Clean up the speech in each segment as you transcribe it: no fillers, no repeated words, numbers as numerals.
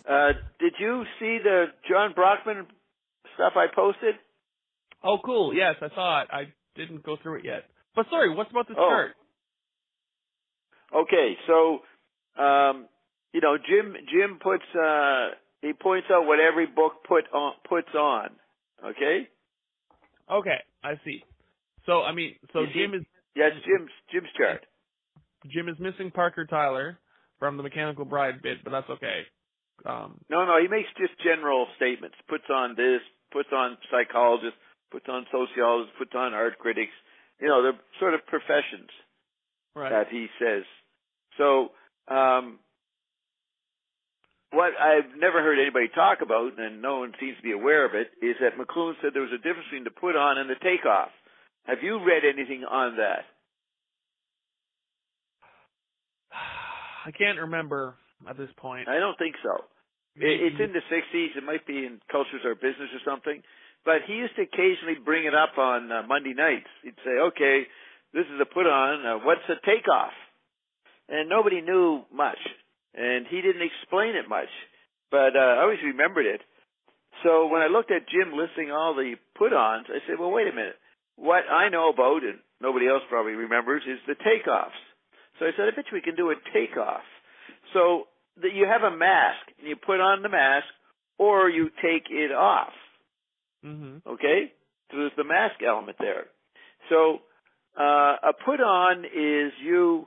Did you see the John Brockman stuff I posted? Oh, cool. Yes, I saw it. I didn't go through it yet. But sorry, what's about this chart? Okay, so Jim puts he points out what every book puts on. Okay. Okay, I see. So Jim is Jim's chart. Jim is missing Parker Tyler from the Mechanical Bride bit, but that's okay. No, he makes just general statements. Puts on this, puts on psychologists, puts on sociologists, puts on art critics. They're sort of professions that he says. So, what I've never heard anybody talk about, and no one seems to be aware of it, is that McLuhan said there was a difference between the put on and the takeoff. Have you read anything on that? I can't remember at this point. I don't think so. It's in the 60s. It might be in Cultures or Business or something. But he used to occasionally bring it up on Monday nights. He'd say, okay, this is a put on. What's a takeoff? And nobody knew much. And he didn't explain it much. But I always remembered it. So when I looked at Jim listing all the put-ons, I said, well, wait a minute. What I know about, and nobody else probably remembers, is the takeoffs. So I said, I bet you we can do a takeoff. So that you have a mask, and you put on the mask, or you take it off. Mm-hmm. Okay? So there's the mask element there. So a put-on is you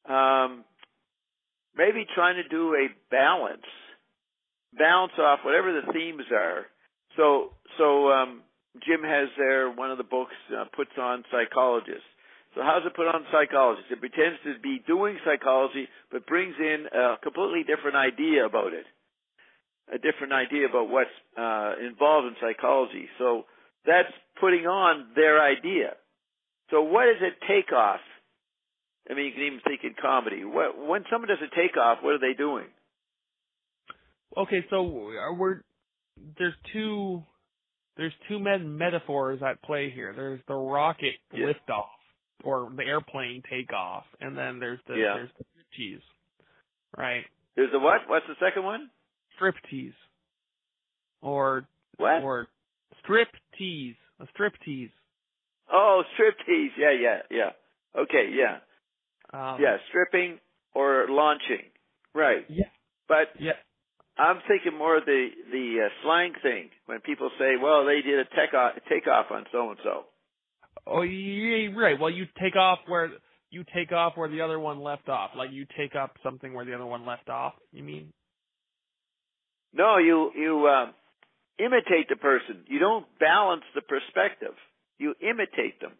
maybe trying to do a balance off whatever the themes are. So Jim has there, one of the books puts on psychologists. So how's it put on psychologists? It pretends to be doing psychology, but brings in a completely different idea about it, a different idea about what's involved in psychology. So that's putting on their idea. So what does it take off? I mean, you can even think in comedy. When someone does a takeoff, what are they doing? Okay, so there's two metaphors at play here. There's the rocket liftoff or the airplane takeoff, and then there's the striptease, right? There's the what? What's the second one? Striptease. Or what? Or striptease. A striptease. Oh, striptease. Yeah. Okay, yeah. Stripping or launching. Right. Yeah. But I'm thinking more of the slang thing when people say, well, they did a takeoff on so-and-so. Oh, yeah, right. Well, you take off where the other one left off. Like you take up something where the other one left off, you mean? No, you imitate the person. You don't balance the perspective. You imitate them.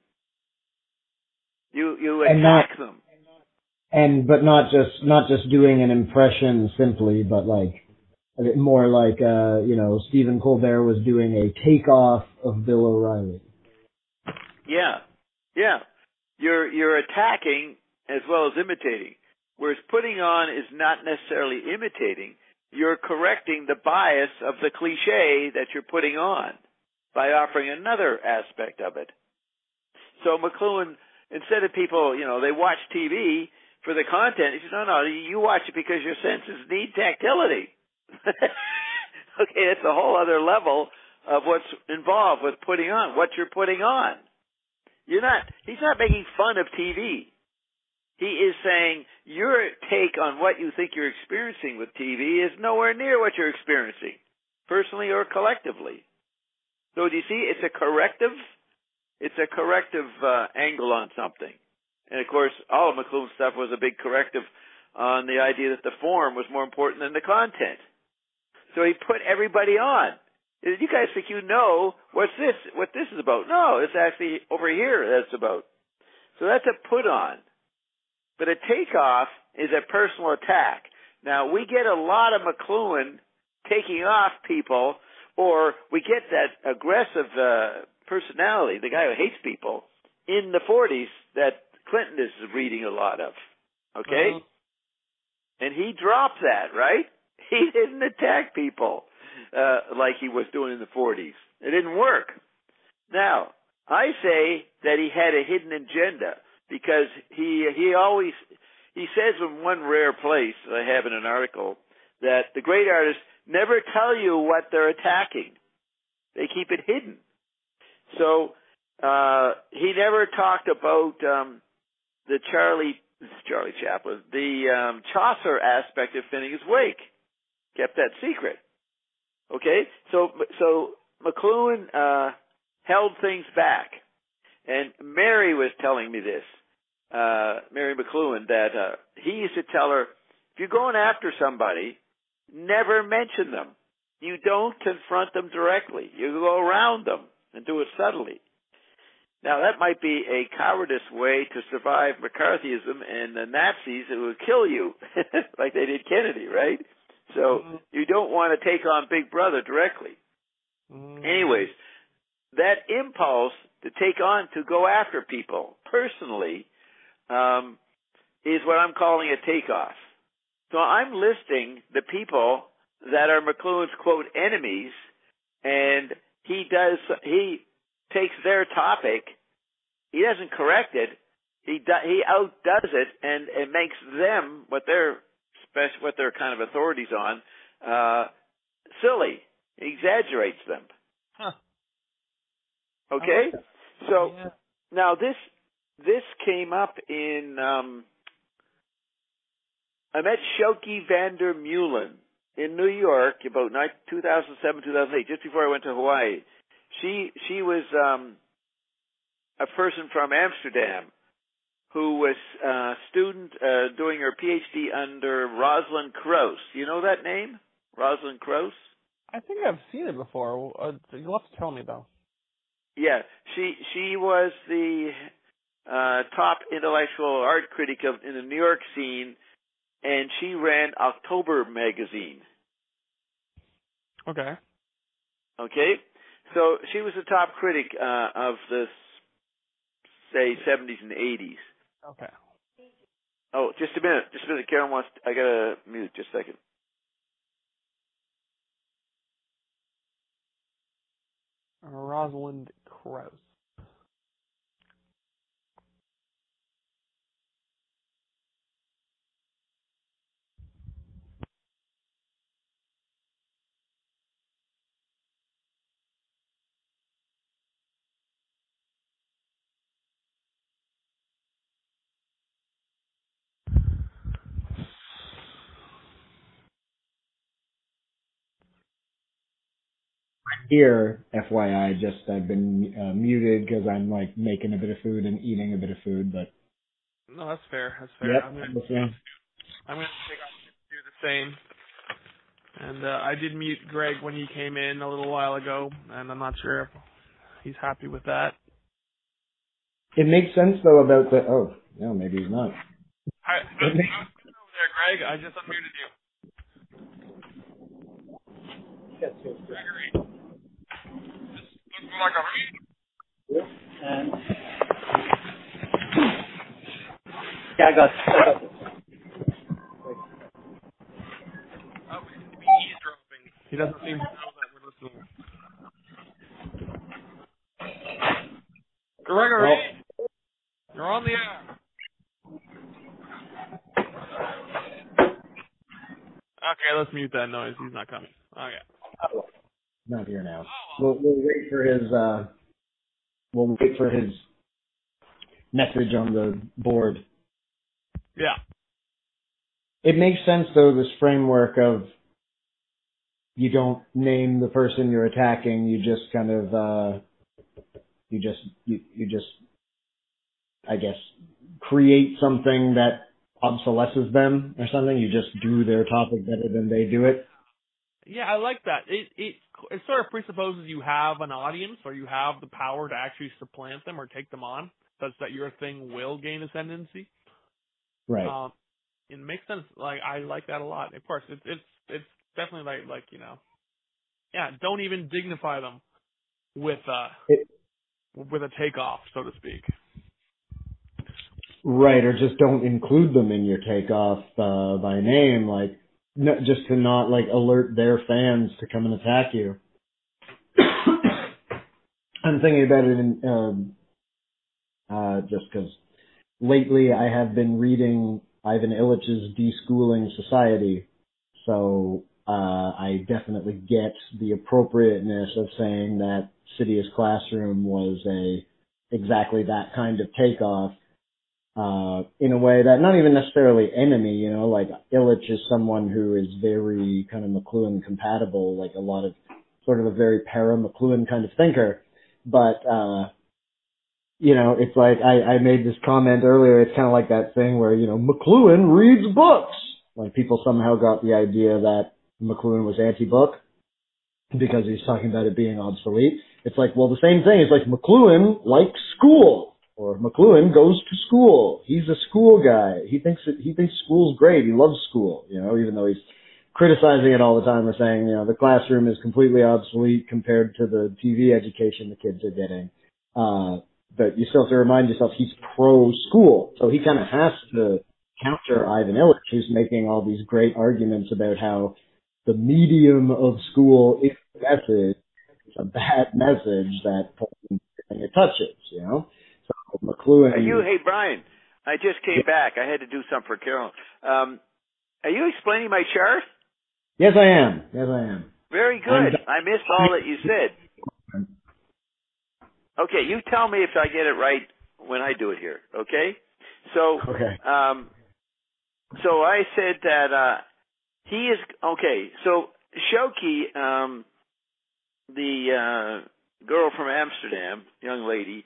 You attack them. But not just doing an impression simply, but like more like Stephen Colbert was doing a takeoff of Bill O'Reilly. Yeah. You're attacking as well as imitating. Whereas putting on is not necessarily imitating. You're correcting the bias of the cliche that you're putting on by offering another aspect of it. So McLuhan, instead of people, they watch TV for the content, he says, no, you watch it because your senses need tactility. Okay, that's a whole other level of what's involved with putting on, what you're putting on. He's not making fun of TV. He is saying your take on what you think you're experiencing with TV is nowhere near what you're experiencing, personally or collectively. So do you see, it's a corrective angle on something. And of course, all of McLuhan's stuff was a big corrective on the idea that the form was more important than the content. So he put everybody on. You guys think you know what this is about. No, it's actually over here that's about. So that's a put on. But a takeoff is a personal attack. Now, we get a lot of McLuhan taking off people, or we get that aggressive personality, the guy who hates people, in the 40s that Clinton is reading a lot of. Okay? Uh-huh. And he dropped that, right? He didn't attack people like he was doing in the 40s. It didn't work. Now, I say that he had a hidden agenda because he says in one rare place I have in an article that the great artists never tell you what they're attacking. They keep it hidden. So he never talked about the Charlie Chaplin, the Chaucer aspect of Finnegan's Wake. Kept that secret. Okay, so McLuhan held things back, and Mary was telling me this, Mary McLuhan, that he used to tell her, if you're going after somebody, never mention them. You don't confront them directly. You go around them and do it subtly. Now, that might be a cowardice way to survive McCarthyism and the Nazis who would kill you, like they did Kennedy, right? So you don't want to take on Big Brother directly. Anyways, that impulse to go after people personally is what I'm calling a takeoff. So I'm listing the people that are McLuhan's, quote, enemies, and he takes their topic, he doesn't correct it, he outdoes it, and it makes them, what they're kind of authorities on, silly. He exaggerates them. Huh. Okay? So, yeah. Now this came up in, I met Shoki Vander Meulen in New York about 2007, 2008, just before I went to Hawaii. She was a person from Amsterdam who was a student doing her PhD under Rosalind Krauss. You know that name? Rosalind Krauss? I think I've seen it before. You'll have to tell me, though. Yeah, she was the top intellectual art critic in the New York scene, and she ran October magazine. Okay. Okay? So she was the top critic of the, say, 70s and 80s. Okay. Oh, just a minute. Karen wants, I gotta mute just a second. Rosalind Krauss. Here, FYI, I've been muted because I'm like making a bit of food and eating a bit of food, but. No, that's fair. Yep. I'm gonna take off and do the same. And I did mute Greg when he came in a little while ago, and I'm not sure if he's happy with that. It makes sense though about the. Oh no, maybe he's not. Hi, over there, Greg. I just unmuted you. Gregory. This looks like a read. And yeah, I got it. Oh, we seem to be eavesdropping. He doesn't seem to know that we're listening. Gregory, you're on the air. Okay, let's mute that noise. He's not coming. Okay. Not here now. We'll wait for his. We'll wait for his message on the board. Yeah. It makes sense though, this framework of you don't name the person you're attacking, you just kind of you just I guess create something that obsolesces them or something. You just do their topic better than they do it. Yeah, I like that. It sort of presupposes you have an audience or you have the power to actually supplant them or take them on, such that your thing will gain ascendancy. Right. It makes sense. Like, I like that a lot. Of course, it's definitely like yeah. Don't even dignify them with a takeoff, so to speak. Right, or just don't include them in your takeoff by name, like just to not like alert their fans to come and attack you. I'm thinking about it in just because lately I have been reading Ivan Illich's Deschooling Society, so I definitely get the appropriateness of saying that Sidious Classroom was exactly that kind of takeoff, in a way that not even necessarily enemy, you know, like Illich is someone who is very kind of McLuhan compatible, like a lot of sort of a very para-McLuhan kind of thinker. But, you know, it's like I made this comment earlier, it's kind of like that thing where, you know, McLuhan reads books. Like people somehow got the idea that McLuhan was anti-book because he's talking about it being obsolete. It's like, well, the same thing. It's like McLuhan likes school, or McLuhan goes to school. He's a school guy. He thinks school's great. He loves school, you know, even though he's criticizing it all the time or saying, you know, the classroom is completely obsolete compared to the TV education the kids are getting. But you still have to remind yourself he's pro-school, so he kind of has to counter Ivan Illich, who's making all these great arguments about how the medium of school is a message. It's a bad message that it touches, you know? So McLuhan... Hey, Brian, I just came back. I had to do something for Carol. Are you explaining my chart? Yes, I am. Very good. I missed all that you said. Okay, you tell me if I get it right when I do it here, okay? So, okay. So I said that he is okay. So Shoki, the girl from Amsterdam, young lady,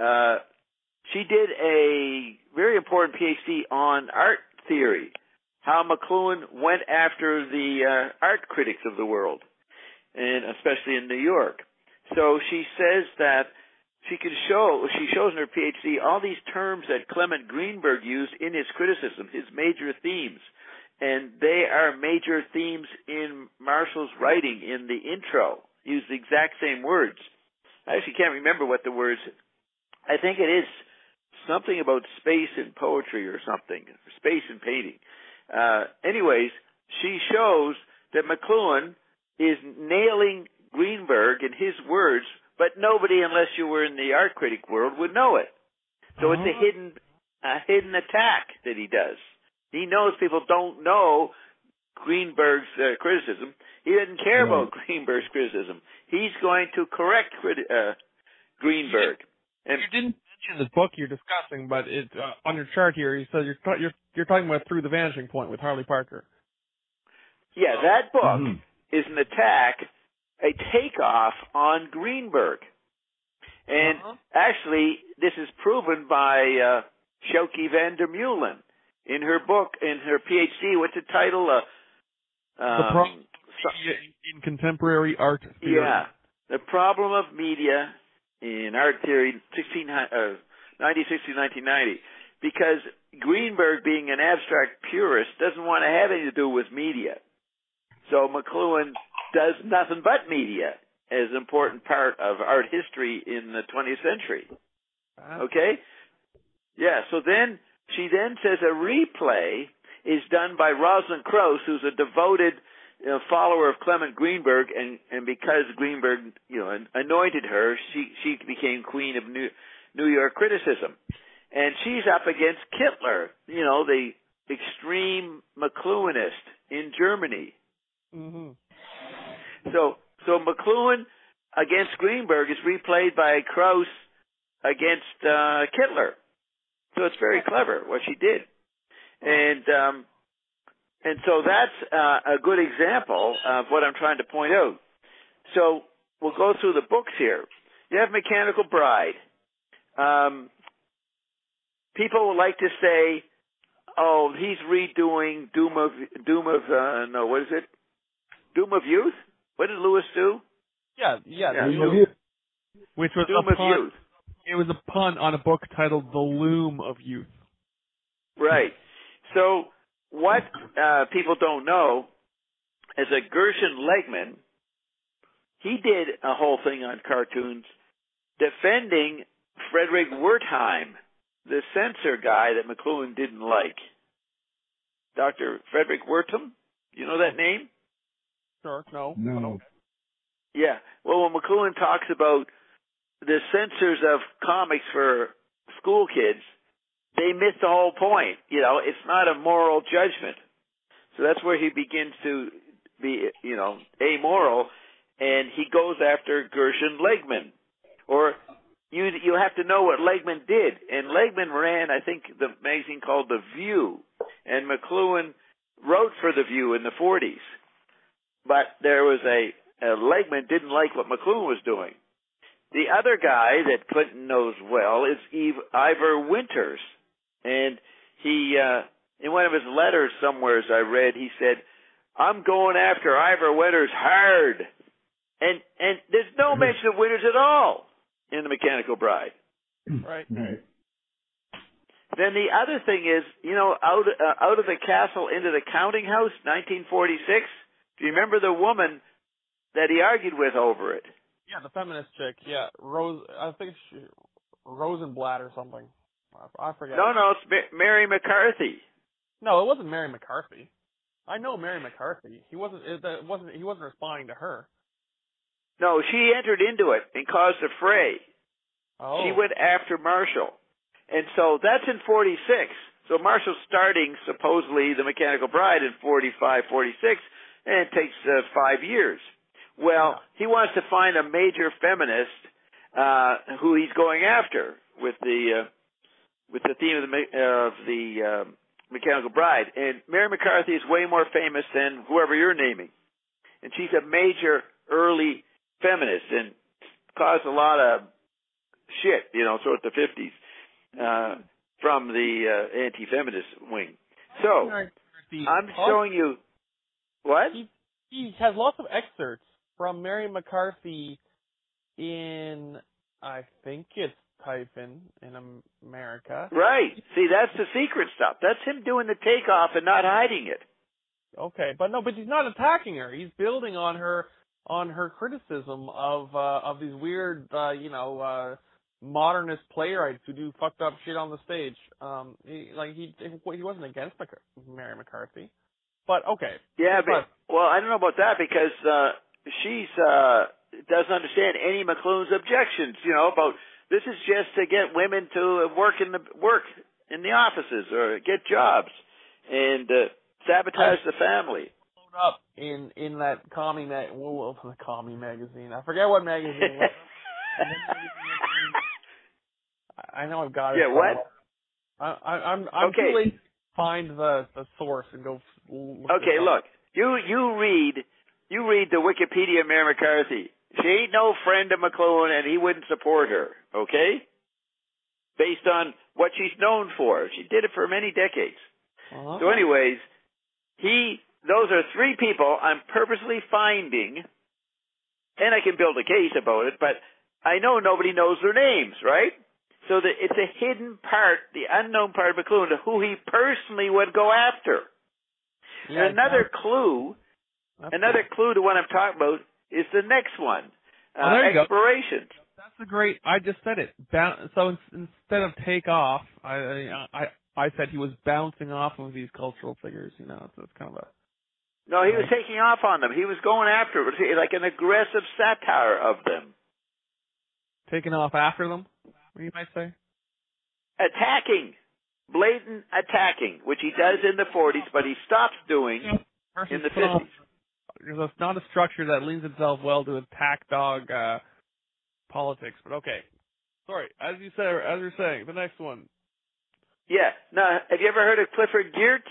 she did a very important PhD on art theory, how McLuhan went after the art critics of the world, and especially in New York. So she says that she shows in her PhD all these terms that Clement Greenberg used in his criticism, his major themes. And they are major themes in Marshall's writing in the intro. He used the exact same words. I actually can't remember what the words, I think it is something about space in poetry or something, space in painting. Anyways, she shows that McLuhan is nailing Greenberg in his words, but nobody, unless you were in the art critic world, would know it. So it's a hidden attack that he does. He knows people don't know Greenberg's criticism. He doesn't care about Greenberg's criticism. He's going to correct Greenberg. You didn't mention this book you're discussing, but it on your chart here, you said you're talking about Through the Vanishing Point with Harley Parker. Yeah, that book is an attack, a takeoff on Greenberg. And actually, this is proven by Shoki van der Meulen in her book, in her PhD. What's the title? The Problem in Contemporary Art Theory. Yeah, The Problem of Media in Art Theory, 1960-1990. Because Greenberg, being an abstract purist, doesn't want to have anything to do with media. So McLuhan does nothing but media as an important part of art history in the 20th century. Okay? Yeah, so then she then says a replay is done by Rosalind Krauss, who's a devoted follower of Clement Greenberg, and because Greenberg, anointed her, she became queen of New York criticism. And she's up against Kittler, the extreme McLuhanist in Germany. Mm-hmm. So McLuhan against Greenberg is replayed by Krauss against Kittler. So it's very clever what she did. And so that's a good example of what I'm trying to point out. So we'll go through the books here. You have Mechanical Bride. People would like to say, oh, he's redoing Doom of Youth? What did Lewis do? Yeah. Doom of Youth. Which was Doom of Youth. It was a pun on a book titled The Loom of Youth. Right. So what people don't know is that Gershon Legman, he did a whole thing on cartoons defending Frederick Wertheim, the censor guy that McLuhan didn't like. Dr. Frederick Wertheim, you know that name? Sure, no. Yeah. Well, when McLuhan talks about the censors of comics for school kids, they miss the whole point. It's not a moral judgment. So that's where he begins to be amoral, and he goes after Gershon Legman. Or you have to know what Legman did. And Legman ran, I think, the magazine called The View, and McLuhan wrote for The View in the 40s. But there was Legman didn't like what McLuhan was doing. The other guy that Clinton knows well is Ivor Winters. And he, in one of his letters somewhere I read, he said, "I'm going after Ivor Winters hard." And there's no mention of Winters at all in The Mechanical Bride. Right. Right. Then the other thing is, out of the castle into the counting house, 1946. Do you remember the woman that he argued with over it? Yeah, the feminist chick. Yeah, I think Rosenblatt or something. I forget. No, it's Mary McCarthy. No, it wasn't Mary McCarthy. I know Mary McCarthy. He wasn't responding to her. No, she entered into it and caused a fray. Oh. She went after Marshall. And so that's in 46. So Marshall's starting, supposedly, The Mechanical Bride in 45, 46, and it takes 5 years. Well, he wants to find a major feminist who he's going after with the theme of the Mechanical Bride. And Mary McCarthy is way more famous than whoever you're naming. And she's a major early feminist and caused a lot of shit, throughout the 50s from the anti-feminist wing. So, I'm showing you what? He has lots of excerpts from Mary McCarthy in, I think it's Typhon in America. Right. See, that's the secret stuff. That's him doing the takeoff and not hiding it. Okay, but he's not attacking her. He's building on her criticism of these weird, modernist playwrights who do fucked up shit on the stage. He wasn't against Mary McCarthy, but okay. Yeah, well, I don't know about that because she's doesn't understand any McLuhan's objections. About this is just to get women to work in the offices or get jobs and sabotage the family. Up in that commie magazine. I forget what magazine it was. I know I've got it. Yeah, what? I'm okay. too late to find the source and go. Okay, look. You read the Wikipedia of Mary McCarthy. She ain't no friend of McLuhan, and he wouldn't support her. Okay, based on what she's known for, she did it for many decades. Uh-huh. So, anyways, those are three people I'm purposely finding, and I can build a case about it, but I know nobody knows their names, right? So it's a hidden part, the unknown part of McLuhan, who he personally would go after. Yeah, and another clue to what I'm talking about is the next one, there you explorations. Go. That's a great. I just said it. So instead of take off, I said he was bouncing off of these cultural figures. So it's kind of a. No, he was taking off on them. He was going after it, like an aggressive satire of them. Taking off after them, you might say? Attacking. Blatant attacking, which he does in the 40s, but he stops doing in the 50s. It's not a structure that leans itself well to attack dog politics, but okay. Sorry, as you're saying, the next one. Yeah. Now, have you ever heard of Clifford Geertz?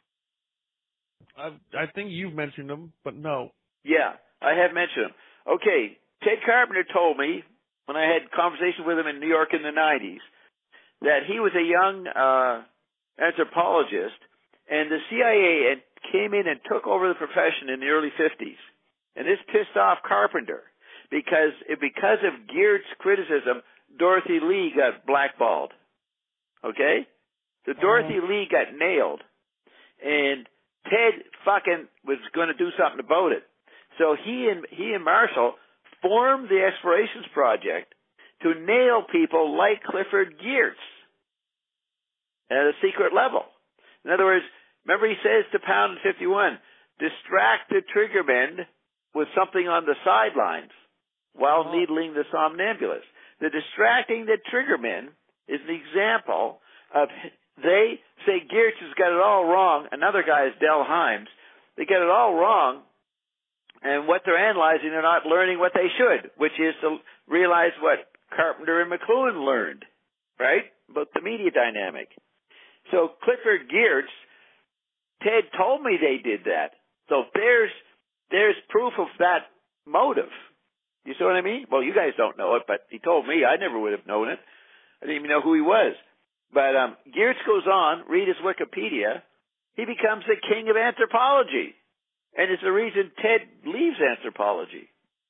I think you've mentioned him, but no. Yeah, I have mentioned him. Okay, Ted Carpenter told me, when I had conversations with him in New York in the 90s, that he was a young anthropologist, and the CIA came in and took over the profession in the early 50s. And this pissed off Carpenter, because of Geertz's criticism, Dorothy Lee got blackballed. Okay? So Dorothy Lee got nailed, and Ted fucking was going to do something about it. So he and Marshall formed the Explorations Project to nail people like Clifford Geertz at a secret level. In other words, remember he says to Pound in 51, distract the triggermen with something on the sidelines while needling the somnambulist. The distracting the triggermen is an example of, they say Geertz has got it all wrong. Another guy is Del Himes. They get it all wrong And what they're analyzing, they're not learning what they should, which is to realize what Carpenter and McLuhan learned, right? About the media dynamic. So Clifford Geertz, Ted told me they did that. So there's proof of that motive. You see what I mean? Well, you guys don't know it, but he told me. I never would have known it. I didn't even know who he was. But Geertz goes on, read his Wikipedia. He becomes the king of anthropology. And it's the reason Ted leaves anthropology.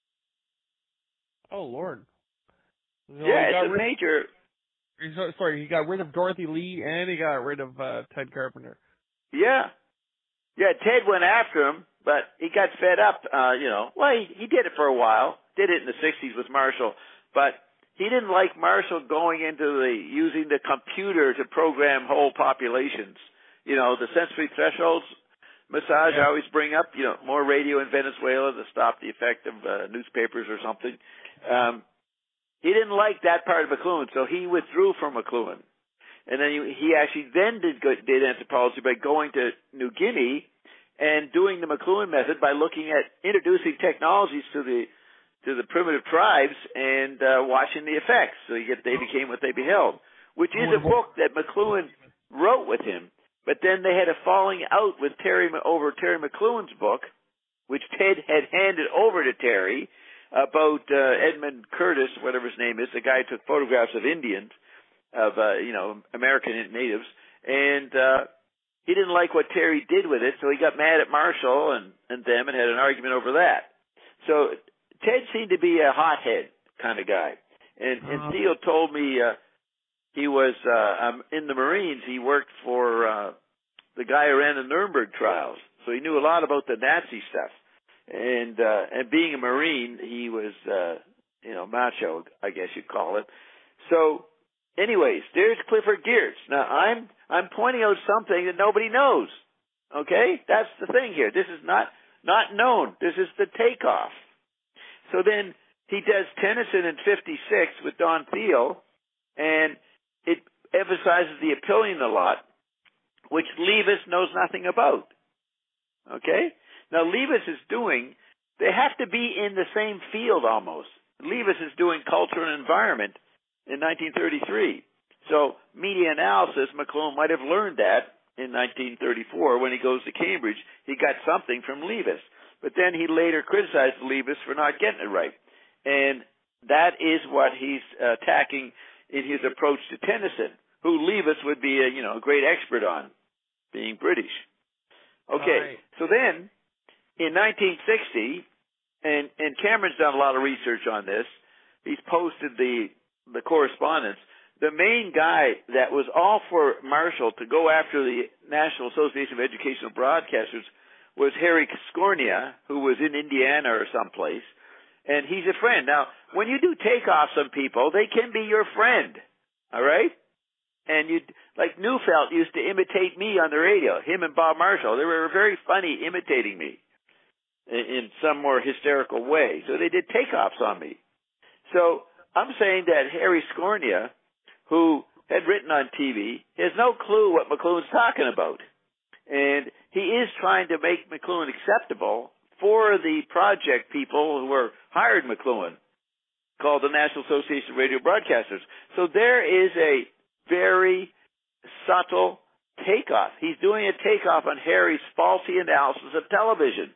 Oh, Lord. So yeah, it's a major... Sorry, he got rid of Dorothy Lee and he got rid of Ted Carpenter. Yeah. Yeah, Ted went after him, but he got fed up, Well, he did it for a while. Did it in the 60s with Marshall. But he didn't like Marshall going into using the computer to program whole populations. The sensory thresholds massage I always bring up, more radio in Venezuela to stop the effect of newspapers or something. He didn't like that part of McLuhan, so he withdrew from McLuhan. And then he actually did anthropology by going to New Guinea and doing the McLuhan method by looking at introducing technologies to the primitive tribes and watching the effects. So they became what they beheld, which is a book that McLuhan wrote with him. But then they had a falling out with over Terry McLuhan's book, which Ted had handed over to Terry, about Edmund Curtis, whatever his name is, the guy who took photographs of Indians, of American natives, and he didn't like what Terry did with it, so he got mad at Marshall and them and had an argument over that. So Ted seemed to be a hothead kind of guy. And Steele told me he was in the Marines. He worked for the guy who ran the Nuremberg trials, so he knew a lot about the Nazi stuff. And being a Marine, he was macho, I guess you'd call it. So, anyways, there's Clifford Geertz. Now I'm pointing out something that nobody knows. Okay, that's the thing here. This is not known. This is the takeoff. So then he does Tennyson in '56 with Don Thiel, and it emphasizes the Apillion a lot, which Leavis knows nothing about. Okay? Now Leavis is they have to be in the same field almost. Leavis is doing culture and environment in 1933. So media analysis, McLuhan might have learned that in 1934 when he goes to Cambridge. He got something from Leavis. But then he later criticized Leavis for not getting it right. And that is what he's attacking in his approach to Tennyson, who Leavis would be a great expert on, being British. Okay, So then in 1960, and Cameron's done a lot of research on this, he's posted the correspondence. The main guy that was all for Marshall to go after the National Association of Educational Broadcasters was Harry Scornia, who was in Indiana or someplace, and he's a friend. Now, when you do takeoffs on people, they can be your friend, all right? And like Neufeld used to imitate me on the radio, him and Bob Marshall. They were very funny imitating me in some more hysterical way. So they did takeoffs on me. So I'm saying that Harry Scornia, who had written on TV, has no clue what McLuhan's talking about. And he is trying to make McLuhan acceptable for the project people who were hired McLuhan, called the National Association of Radio Broadcasters. So there is a very subtle takeoff. He's doing a takeoff on Harry's faulty analysis of television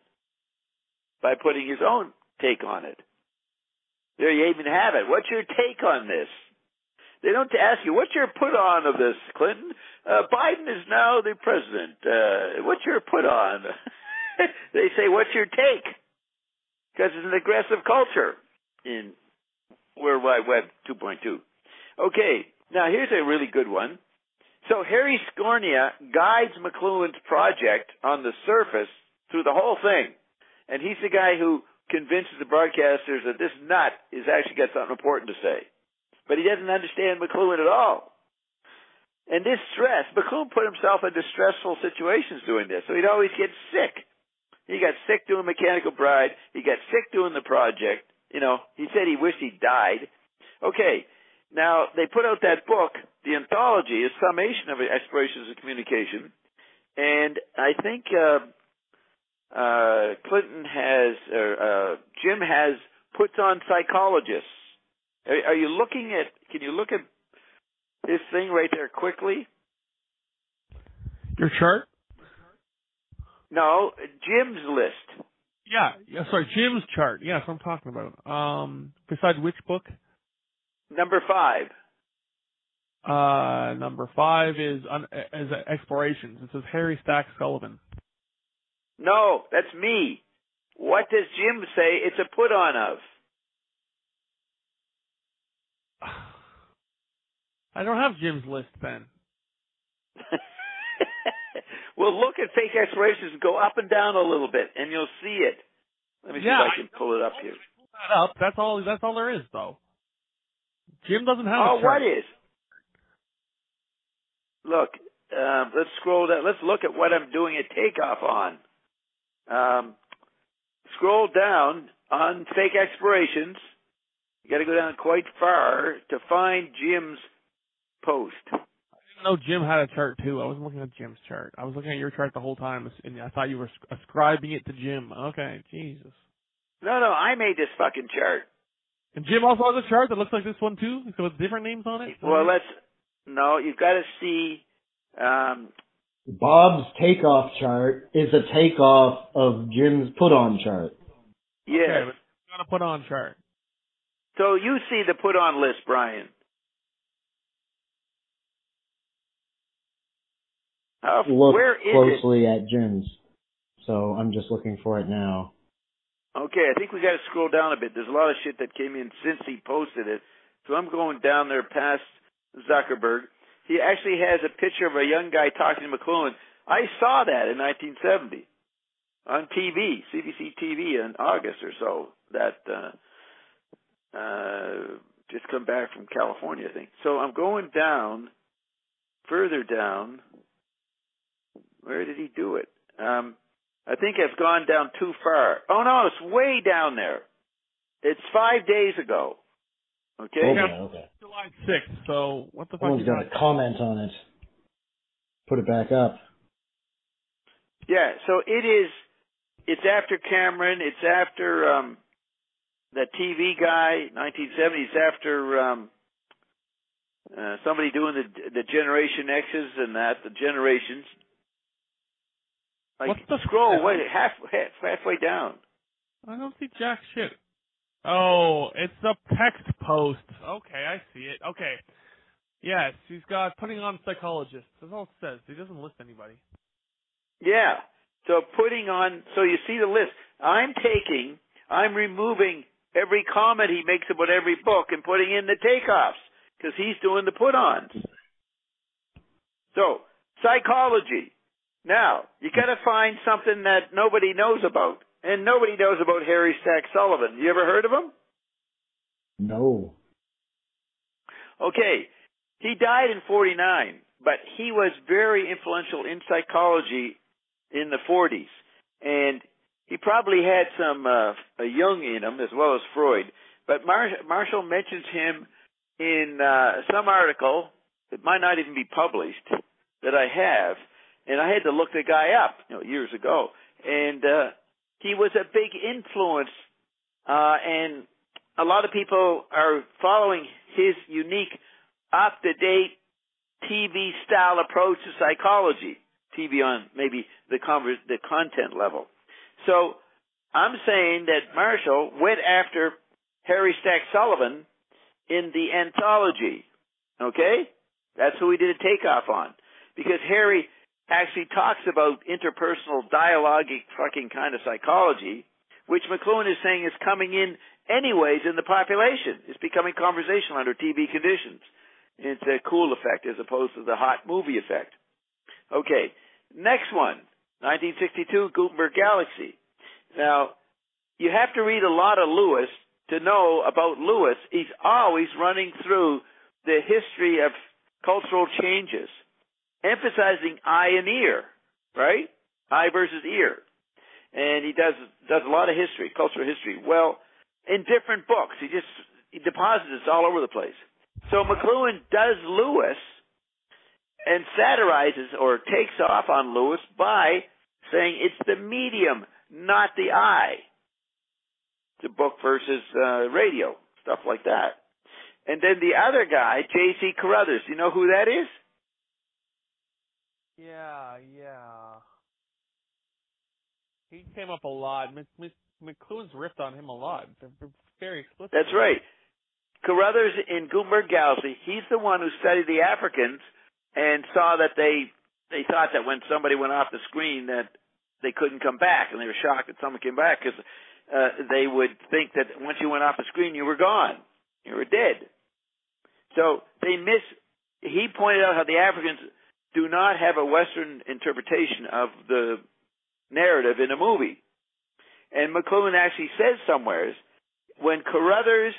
by putting his own take on it. There you even have it. What's your take on this? They don't ask you, what's your put on of this, Clinton? Biden is now the president. What's your put on? They say, what's your take? Because it's an aggressive culture in World Wide Web 2.2. Okay, now here's a really good one. So Harry Scornia guides McLuhan's project on the surface through the whole thing. And he's the guy who convinces the broadcasters that this nut is actually got something important to say. But he doesn't understand McLuhan at all. And this stress, McLuhan put himself into stressful situations doing this, so he'd always get sick. He got sick doing Mechanical Bride. He got sick doing the project. He said he wished he died. Okay, now they put out that book, the anthology, a summation of explorations of communication. And I think Clinton has, Jim has puts on psychologists. Are you looking at, can you look at this thing right there quickly? Your chart? No, Jim's list. Yeah, sorry, Jim's chart. Yeah, that's what I'm talking about. Besides which book? Number 5. Number 5 is Explorations. It says Harry Stack Sullivan. No, that's me. What does Jim say it's a put on of? I don't have Jim's list then. Well, look at Fake Explorations and go up and down a little bit, and you'll see it. Let me see if I can pull it up here. That up. That's all there is, though. Jim doesn't have a chart. What is? Look, let's scroll down. Let's look at what I'm doing a takeoff on. Scroll down on Fake Explorations. You got to go down quite far to find Jim's post. I didn't know Jim had a chart too. I wasn't looking at Jim's chart. I was looking at your chart the whole time, and I thought you were ascribing it to Jim. Okay, Jesus. No, I made this fucking chart. And Jim also has a chart that looks like this one too, so with different names on it? Well, you've got to see... Bob's takeoff chart is a takeoff of Jim's put-on chart. Yes. Okay, but you got a put-on chart. So you see the put-on list, Brian. Look where is closely at Jim's. So I'm just looking for it now. Okay, I think we got to scroll down a bit. There's a lot of shit that came in since he posted it. So I'm going down there past Zuckerberg. He actually has a picture of a young guy talking to McLuhan. I saw that in 1970 on TV, CBC TV in August or so. That just come back from California, I think. So I'm going down, further down. Where did he do it? I think I've gone down too far. Oh, no, it's way down there. It's 5 days ago. Okay? Okay. July 6th, so what the fuck? Someone's got a comment on it. Put it back up. Yeah, so it's after Cameron, it's after that TV guy, 1970s, after somebody doing the Generation X's and that, the generations. Like, what's the scroll way halfway down. I don't see jack shit. Oh, it's a text post. Okay, I see it. Okay. Yes, he's got putting on psychologists. That's all it says. He doesn't list anybody. Yeah. So so you see the list. I'm removing every comment he makes about every book and putting in the takeoffs because he's doing the put-ons. So, psychology. Now, you got to find something that nobody knows about. And nobody knows about Harry Stack Sullivan. You ever heard of him? No. Okay. He died in 49, but he was very influential in psychology in the 40s. And he probably had some Jung in him as well as Freud. But Marshall mentions him in some article that might not even be published that I have. And I had to look the guy up, years ago. And he was a big influence, and a lot of people are following his unique, up-to-date TV-style approach to psychology. TV on maybe the content level. So I'm saying that Marshall went after Harry Stack Sullivan in the anthology. Okay? That's who he did a takeoff on. Because Harry actually talks about interpersonal dialogic fucking kind of psychology, which McLuhan is saying is coming in anyways in the population. It's becoming conversational under TV conditions. It's a cool effect as opposed to the hot movie effect. Okay, next one, 1962, Gutenberg Galaxy. Now, you have to read a lot of Lewis to know about Lewis. He's always running through the history of cultural changes, emphasizing eye and ear, right? Eye versus ear. And he does a lot of history, cultural history. Well, in different books. He deposits it all over the place. So McLuhan does Lewis and satirizes or takes off on Lewis by saying it's the medium, not the eye. The book versus radio, stuff like that. And then the other guy, J.C. Carruthers, you know who that is? Yeah. He came up a lot. McLuhan's ripped on him a lot. They're very explicit. That's right. Carruthers in Gutenberg Galaxy, he's the one who studied the Africans and saw that they thought that when somebody went off the screen that they couldn't come back, and they were shocked that someone came back because they would think that once you went off the screen, you were gone. You were dead. So he pointed out how the Africans do not have a Western interpretation of the narrative in a movie. And McLuhan actually says somewhere, when Carruthers'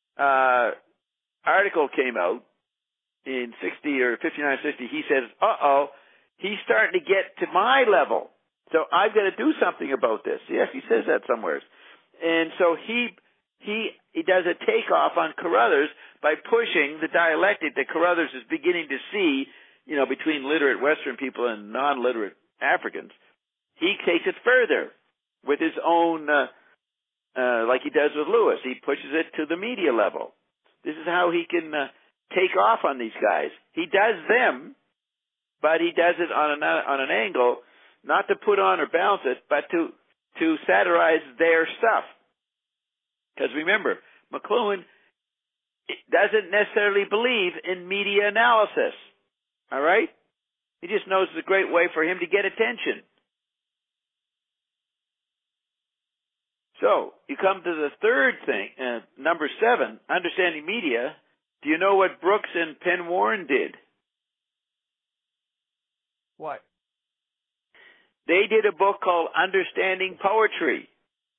article came out in 60 or 59, 60, he says, he's starting to get to my level. So I've got to do something about this. Yes, he says that somewhere. And so he does a takeoff on Carruthers by pushing the dialectic that Carruthers is beginning to see, between literate Western people and non-literate Africans. He takes it further with his own, like he does with Lewis. He pushes it to the media level. This is how he can take off on these guys. He does them, but he does it on an angle, not to put on or balance it, but to satirize their stuff. Because remember, McLuhan doesn't necessarily believe in media analysis. All right? He just knows it's a great way for him to get attention. So, you come to the third thing, number 7, understanding media. Do you know what Brooks and Penn Warren did? What? They did a book called Understanding Poetry.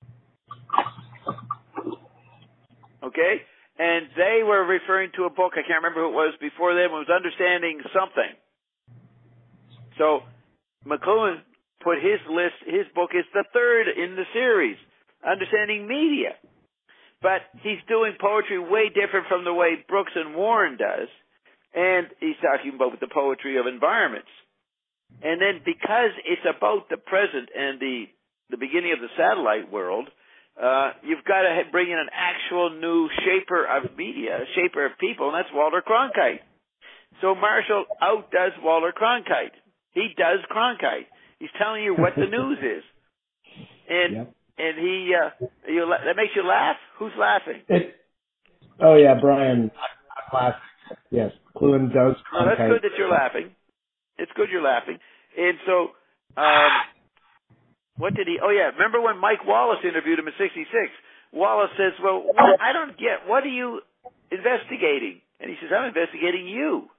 Okay? And they were referring to a book, I can't remember who it was before them, it was Understanding something. So, McLuhan put his book is the third in the series, Understanding Media. But he's doing poetry way different from the way Brooks and Warren does. And he's talking about the poetry of environments. And then because it's about the present and the beginning of the satellite world, you've got to bring in an actual new shaper of media, shaper of people, and that's Walter Cronkite. So Marshall outdoes Walter Cronkite. He does Cronkite. He's telling you what the news is. And yep. And that makes you laugh? Who's laughing? Brian. I'm laughing. Yes, McLuhan does. No, that's good that you're laughing. It's good you're laughing. And so, what did he? Oh yeah, remember when Mike Wallace interviewed him in '66? Wallace says, "Well, I don't get. What are you investigating?" And he says, "I'm investigating you."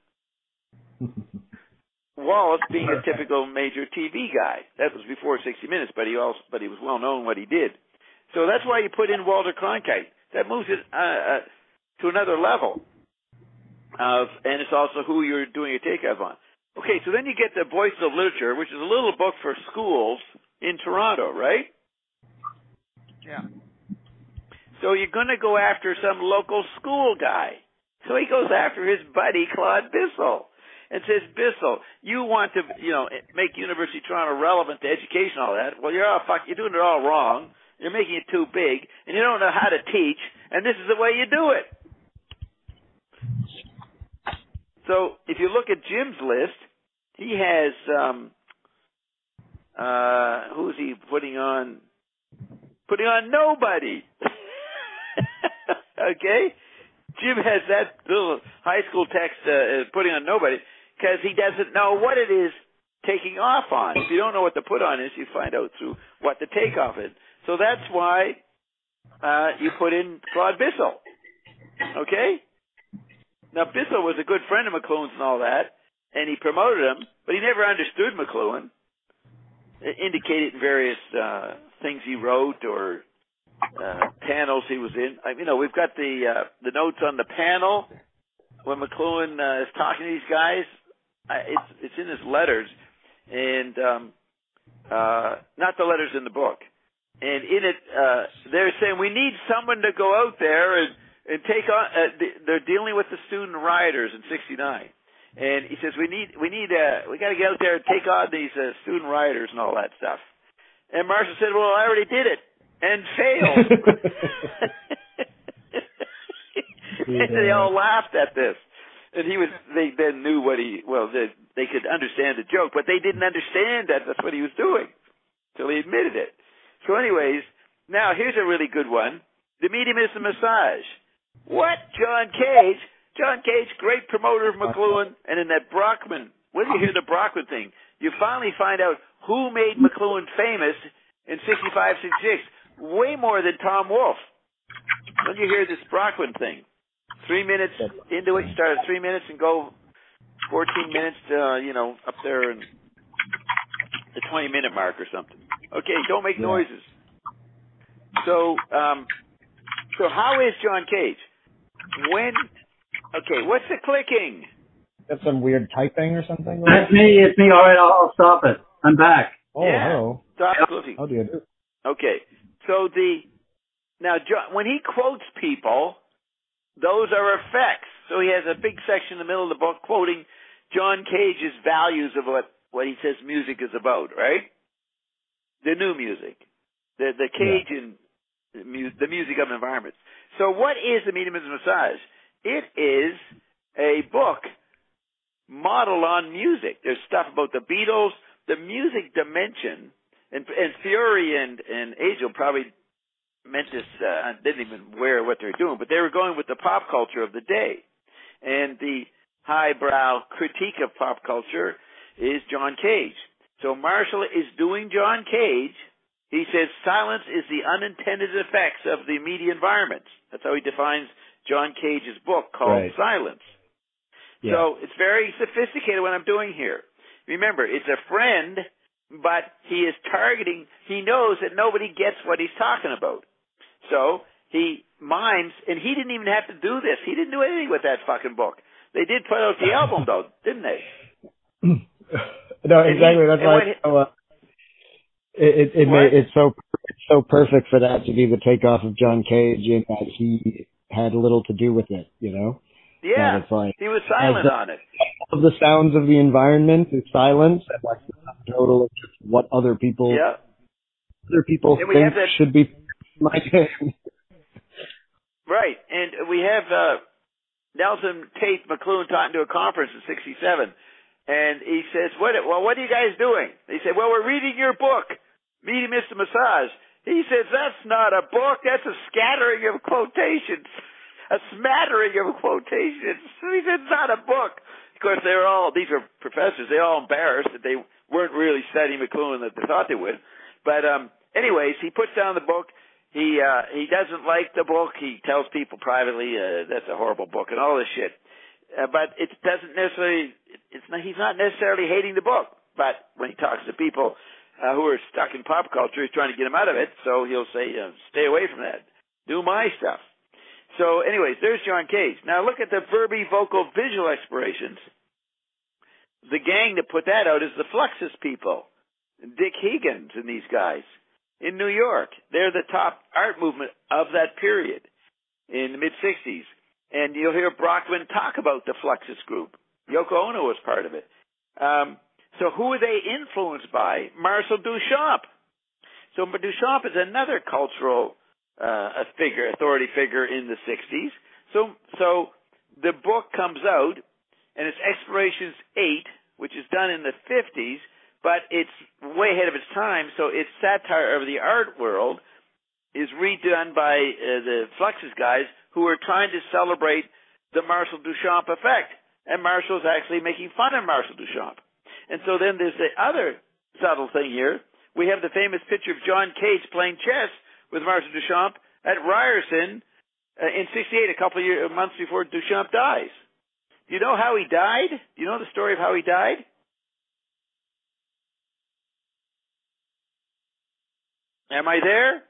Wallace being a typical major TV guy. That was before 60 Minutes, but he was well known what he did. So that's why you put in Walter Cronkite. That moves it to another level. And it's also who you're doing a takeoff on. Okay, so then you get the Voices of Literature, which is a little book for schools in Toronto, right? Yeah. So you're going to go after some local school guy. So he goes after his buddy, Claude Bissell. And says, Bissell, you want to, make University of Toronto relevant to education, all that. Well, you're doing it all wrong. You're making it too big, and you don't know how to teach, and this is the way you do it. So if you look at Jim's list, he has, who's he putting on? Putting on nobody. Okay? Jim has that little high school text, putting on nobody, because he doesn't know what it is taking off on. If you don't know what the put on is, you find out through what the takeoff is. So that's why you put in Claude Bissell. Okay? Now, Bissell was a good friend of McLuhan's and all that, and he promoted him, but he never understood McLuhan. It indicated in various things he wrote or panels he was in. We've got the notes on the panel when McLuhan is talking to these guys. It's in his letters, and not the letters in the book. And in it, they're saying we need someone to go out there and take on. They're dealing with the student rioters in '69, and he says we got to get out there and take on these student rioters and all that stuff. And Marshall said, well, I already did it and failed. And they all laughed at this. And they then knew they could understand the joke, but they didn't understand that that's what he was doing until he admitted it. So anyways, now here's a really good one. The medium is the massage. What? John Cage, great promoter of McLuhan, and in that Brockman, when you hear the Brockman thing, you finally find out who made McLuhan famous in 65, 66, way more than Tom Wolfe. When you hear this Brockman thing, 3 minutes into it, you start at 3 minutes and go 14 minutes to, up there in the 20-minute mark or something. Okay, don't make noises. So how is John Cage? What's the clicking? That's some weird typing or something? That's me. It's me. All right, I'll stop it. I'm back. Oh, hello. Stop clicking. How do you do? Okay, so now John, when he quotes people, those are effects. So he has a big section in the middle of the book quoting John Cage's values of what he says music is about, right? The new music, the Cage and the music of environments. So what is the medium of massage? It is a book modeled on music. There's stuff about the Beatles, the music dimension, and Fury and Angel probably meant this, didn't even wear what they're doing, but they were going with the pop culture of the day. And the highbrow critique of pop culture is John Cage. So Marshall is doing John Cage. He says silence is the unintended effects of the media environments. That's how he defines John Cage's book called Silence. Yeah. So it's very sophisticated what I'm doing here. Remember, it's a friend, but he is targeting, he knows that nobody gets what he's talking about. So he mimes, and he didn't even have to do this. He didn't do anything with that fucking book. They did put out the album, though, didn't they? No, exactly. That's why it's so perfect for that to be the takeoff of John Cage, in that he had little to do with it, Yeah, like, he was silent on it. Of the sounds of the environment is silence, and like the total of just what other people think should be my game. Right, and we have Nelson Tate McLuhan talking to a conference in '67, and he says, "What are you guys doing?" They say, "Well, we're reading your book, Medium is the Massage." He says, "That's not a book. That's a scattering of quotations, a smattering of quotations." He said, "It's not a book." Of course, these are professors. They're all embarrassed that they weren't really studying McLuhan that they thought they would. But anyways, he puts down the book. He doesn't like the book. He tells people privately that's a horrible book and all this shit. But it doesn't necessarily. He's not necessarily hating the book. But when he talks to people who are stuck in pop culture, he's trying to get them out of it. So he'll say, "Stay away from that. Do my stuff." So, anyways, there's John Cage. Now look at the verby, vocal, visual explorations. The gang that put that out is the Fluxus people, Dick Higgins and these guys in New York. They're the top art movement of that period in the mid-'60s. And you'll hear Brockman talk about the Fluxus group. Yoko Ono was part of it. So who are they influenced by? Marcel Duchamp. So Duchamp is another cultural authority figure in the '60s. So the book comes out, and it's Explorations 8, which is done in the '50s, but it's way ahead of its time. So its satire of the art world is redone by the Fluxus guys who are trying to celebrate the Marcel Duchamp effect. And Marcel's actually making fun of Marcel Duchamp. And so then there's the other subtle thing here. We have the famous picture of John Cage playing chess with Marcel Duchamp at Ryerson in '68, a couple of months before Duchamp dies. Do you know how he died? Do you know the story of how he died? Am I there?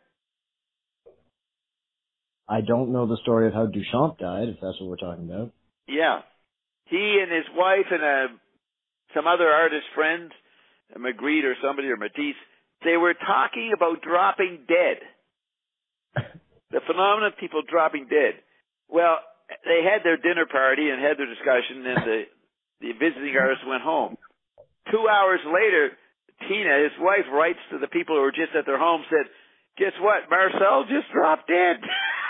I don't know the story of how Duchamp died, if that's what we're talking about. Yeah. He and his wife and some other artist friends, Magritte or somebody, or Matisse, they were talking about dropping dead. The phenomenon of people dropping dead. Well, they had their dinner party and had their discussion, and the visiting artist went home. 2 hours later, Tina, his wife, writes to the people who were just at their home, said, "Guess what? Marcel just dropped dead."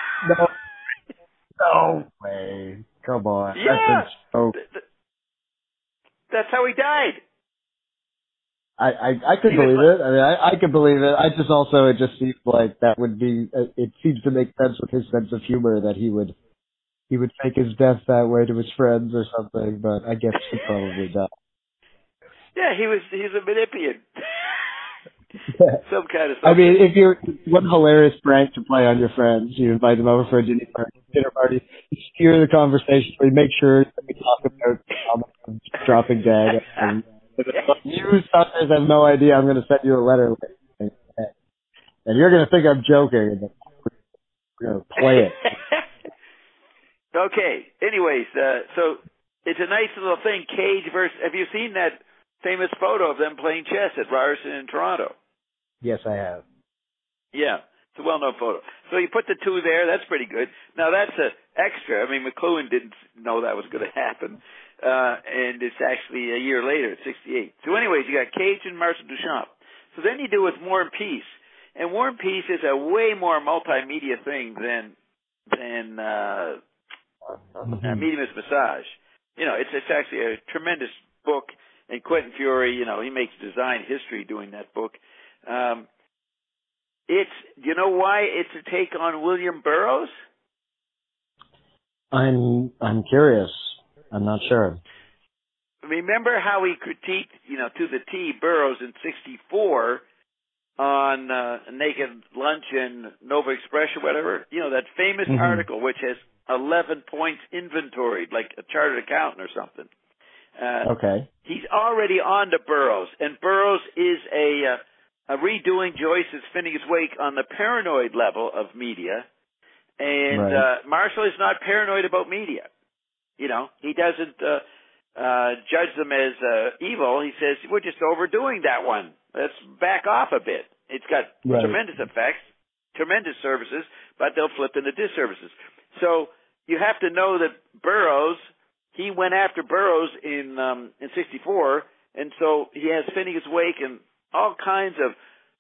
No way. Come on. Yeah. So... That's how he died. I could believe it. I mean, I could believe it. I just also, it just seems like that would be, it seems to make sense with his sense of humor that he would fake his death that way to his friends or something, but I guess he probably died. Yeah, he's a Manipian. Some kind of stuff. I mean, what a hilarious prank to play on your friends. You invite them over for a dinner party, you steer the conversation, you make sure that we talk about dropping dead. And you suckers have no idea I'm going to send you a letter. And you're going to think I'm joking. And we're going to play it. Okay. Anyways, so it's a nice little thing. Cage versus. Have you seen that famous photo of them playing chess at Ryerson in Toronto? Yes, I have. Yeah, it's a well-known photo. So you put the two there. That's pretty good. Now that's a extra. I mean, McLuhan didn't know that was going to happen, and it's actually a year later, 1968. So, anyways, you got Cage and Marcel Duchamp. So then you do with War and Peace, and War and Peace is a way more multimedia thing than Medium Massage. You know, it's actually a tremendous book. And Quentin Fury, you know, he makes design history doing that book. You know why it's a take on William Burroughs? I'm curious. I'm not sure. Remember how he critiqued, you know, to the T Burroughs in '64 on Naked Lunch and Nova Express or whatever? You know, that famous article which has 11 points inventoried, like a chartered accountant or something. Okay. He's already on to Burroughs, and Burroughs is a redoing Joyce's Finnegan's Wake on the paranoid level of media, and right. Marshall is not paranoid about media. You know, he doesn't judge them as evil. He says, we're just overdoing that one. Let's back off a bit. It's got tremendous effects, tremendous services, but they'll flip into disservices. So you have to know that Burroughs, he went after Burroughs in '64, and so he has Finnegan's Wake and all kinds of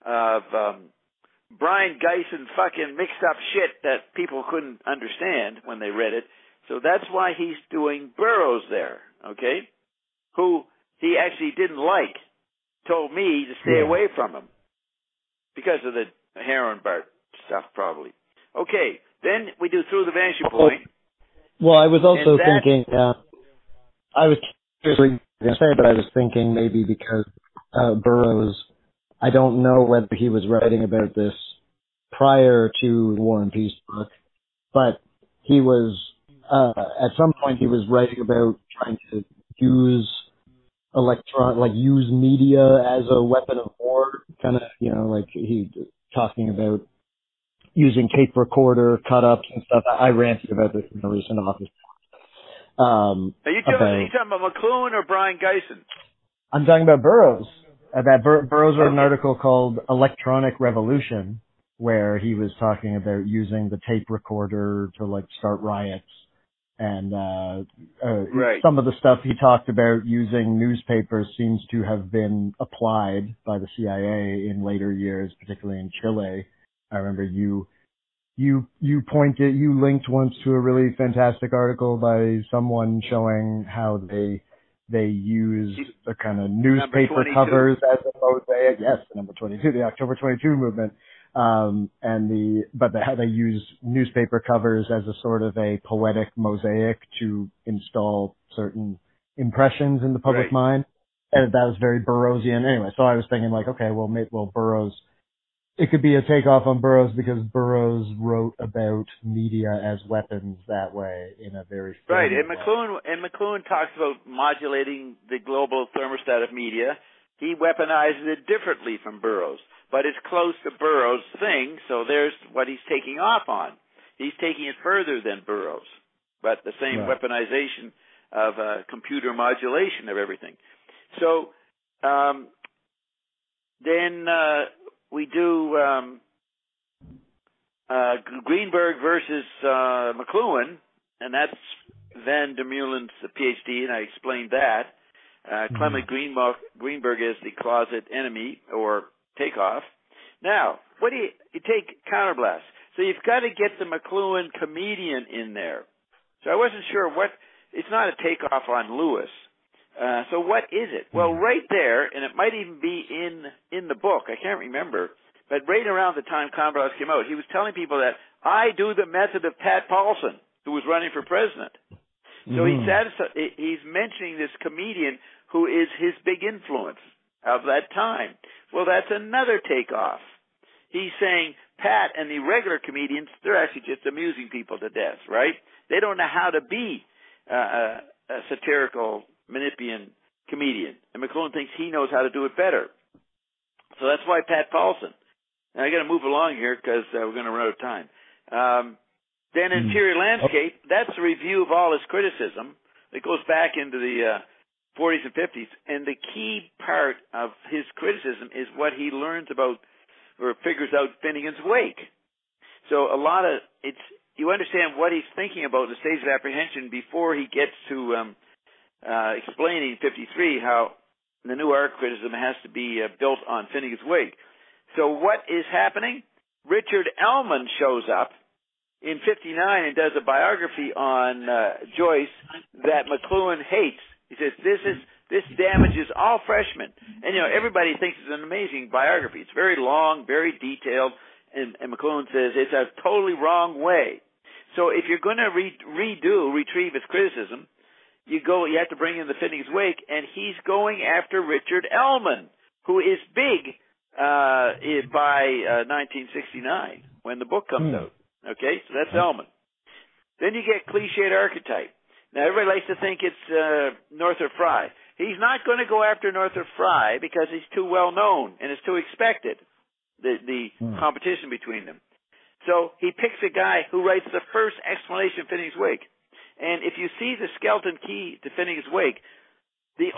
Brian Geisen fucking mixed up shit that people couldn't understand when they read it. So that's why he's doing Burroughs there, okay? Who he actually didn't like, told me to stay away from him because of the heroin bar stuff, probably. Okay, then we do Through the Vanishing Point. Well, I was also thinking, I was going to say, but I was thinking maybe because Burroughs, I don't know whether he was writing about this prior to the War and Peace book, but he was, at some point he was writing about trying to use use media as a weapon of war, kind of, you know, like he talking about using tape recorder cut-ups and stuff. I ranted about this in a recent office. Are you talking about McLuhan or Brian Geisen? I'm talking about Burroughs. Burroughs wrote an article called Electronic Revolution, where he was talking about using the tape recorder to, like, start riots. And some of the stuff he talked about using newspapers seems to have been applied by the CIA in later years, particularly in Chile. I remember you linked once to a really fantastic article by someone showing how they used the kind of newspaper covers as a mosaic. Yes, the number 22, the October 22 movement. How they used newspaper covers as a sort of a poetic mosaic to install certain impressions in the public mind. And that was very Burroughsian. Anyway, so I was thinking like, okay, well, Burroughs, it could be a takeoff on Burroughs because Burroughs wrote about media as weapons that way in a very right. And McLuhan talks about modulating the global thermostat of media. He weaponizes it differently from Burroughs, but it's close to Burroughs' thing. So there's what he's taking off on. He's taking it further than Burroughs, but the same weaponization of computer modulation of everything. So then we do Greenberg versus McLuhan, and that's Van der Meulen's PhD, and I explained that. Clement Greenberg is the closet enemy or takeoff. Now, what do you take Counterblast? So you've got to get the McLuhan comedian in there. So I wasn't sure it's not a takeoff on Lewis. So what is it? Well, right there, and it might even be in the book, I can't remember, but right around the time Counterblast came out, he was telling people that I do the method of Pat Paulson, who was running for president. So he's mentioning this comedian who is his big influence of that time. Well, that's another takeoff. He's saying Pat and the regular comedians, they're actually just amusing people to death, right? They don't know how to be a satirical, Manipian comedian. And McLuhan thinks he knows how to do it better. So that's why Pat Paulson. Now I got to move along here because we're going to run out of time. Then Interior Landscape, that's a review of all his criticism. It goes back into the 40s and 50s. And the key part of his criticism is what he learns about or figures out Finnegan's Wake. So a lot of you understand what he's thinking about in the stage of apprehension before he gets to explaining 53 how the new art criticism has to be built on Finnegan's Wake. So what is happening? Richard Ellman shows up in 59 and does a biography on Joyce that McLuhan hates. He says, this damages all freshmen. And, everybody thinks it's an amazing biography. It's very long, very detailed, and McLuhan says it's a totally wrong way. So if you're going to retrieve his criticism, you have to bring in the Finnegan's Wake, and he's going after Richard Ellman, who is big by 1969 when the book comes out. Okay, so that's Ellman. Then you get cliched archetype. Now everybody likes to think it's Northrop Frye. He's not going to go after Northrop Frye because he's too well known and it's too expected, the competition between them. So he picks a guy who writes the first explanation of Finnegan's Wake. And if you see the skeleton key to Finnegan's Wake, the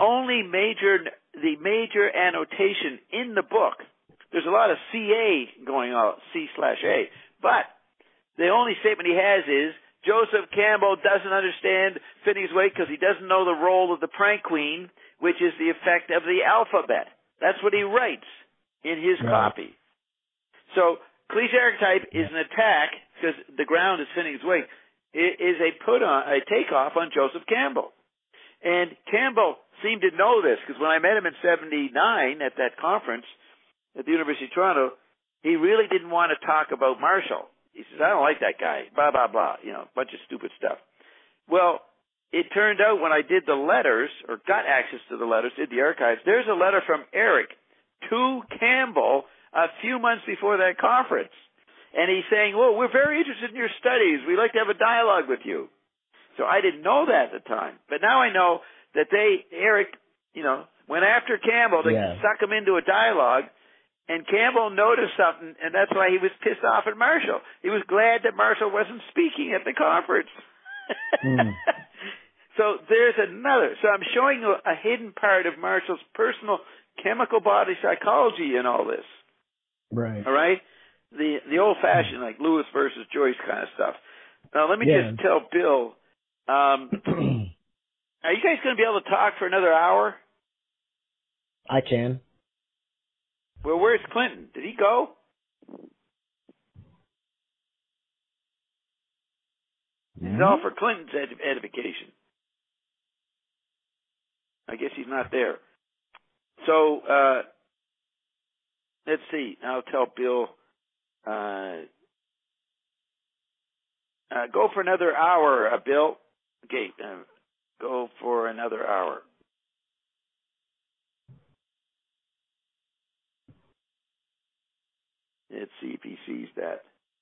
major annotation in the book, there's a lot of CA going on, C/A, but the only statement he has is, Joseph Campbell doesn't understand Finnegan's Wake because he doesn't know the role of the prank queen, which is the effect of the alphabet. That's what he writes in his copy. So, cliché archetype is an attack, because the ground is Finnegan's Wake, is a takeoff on Joseph Campbell. And Campbell seemed to know this, because when I met him in 79 at that conference at the University of Toronto, he really didn't want to talk about Marshall. He says, I don't like that guy, blah, blah, blah, a bunch of stupid stuff. Well, it turned out when I did the letters, or got access to the letters, did the archives, there's a letter from Eric to Campbell a few months before that conference. And he's saying, well, we're very interested in your studies. We'd like to have a dialogue with you. So I didn't know that at the time. But now I know that Eric, went after Campbell to suck him into a dialogue. And Campbell noticed something, and that's why he was pissed off at Marshall. He was glad that Marshall wasn't speaking at the conference. So there's another. So I'm showing you a hidden part of Marshall's personal chemical body psychology in all this. Right. All right? The old-fashioned, like Lewis versus Joyce kind of stuff. Now, let me just tell Bill, are you guys going to be able to talk for another hour? I can. Well, where's Clinton? Did he go? This is all for Clinton's edification. I guess he's not there. So, let's see. I'll tell Bill, go for another hour, Bill. Okay, go for another hour. Let's see if he sees that.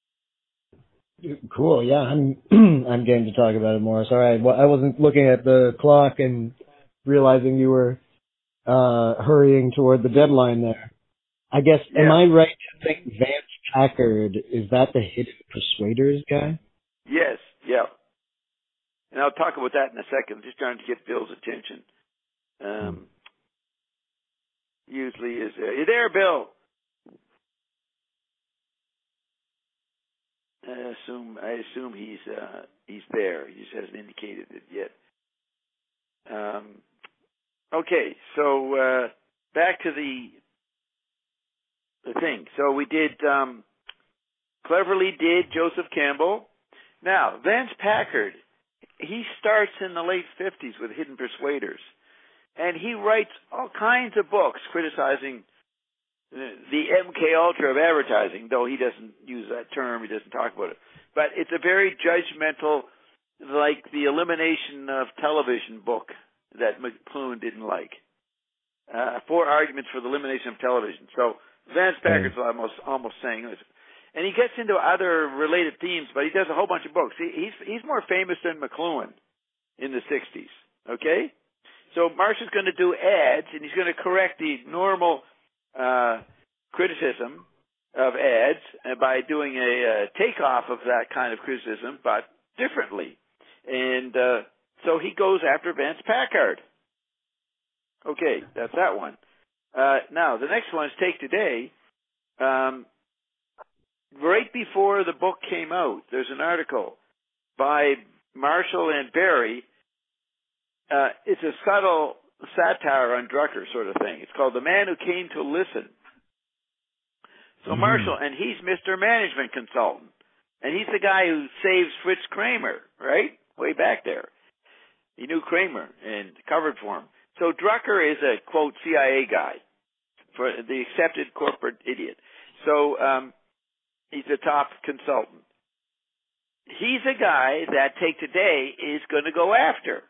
Cool. Yeah, I'm I'm game to talk about it more. Sorry, I wasn't looking at the clock and realizing you were hurrying toward the deadline there. I guess, am I right to think Vance Packard, is that the Hidden Persuaders guy? Yes, yeah. And I'll talk about that in a second. I'm just trying to get Bill's attention. Usually is there. You there, Bill? I assume he's there. He just hasn't indicated it yet. Okay, so back to the thing. So we did Cleverly did Joseph Campbell. Now, Vance Packard, he starts in the late 50s with Hidden Persuaders. And he writes all kinds of books criticizing the MK Ultra of advertising, though he doesn't use that term, he doesn't talk about it. But it's a very judgmental, like the elimination of television book that McLuhan didn't like. 4 arguments for the elimination of television. So Vance Packard's almost saying this. And he gets into other related themes, but he does a whole bunch of books. He's more famous than McLuhan in the 60s, okay? So Marshall's going to do ads, and he's going to correct the normal criticism of ads by doing a takeoff of that kind of criticism, but differently. And so he goes after Vance Packard. Okay, that's that one. Now, the next one is Take Today. Right before the book came out, there's an article by Marshall and Barry. It's a subtle satire on Drucker sort of thing. It's called The Man Who Came to Listen. So Marshall, and he's Mr. Management Consultant. And he's the guy who saves Fritz Kramer, right? Way back there. He knew Kramer and covered for him. So Drucker is a, quote, CIA guy, for the accepted corporate idiot. So he's a top consultant. He's a guy that Take Today is going to go after.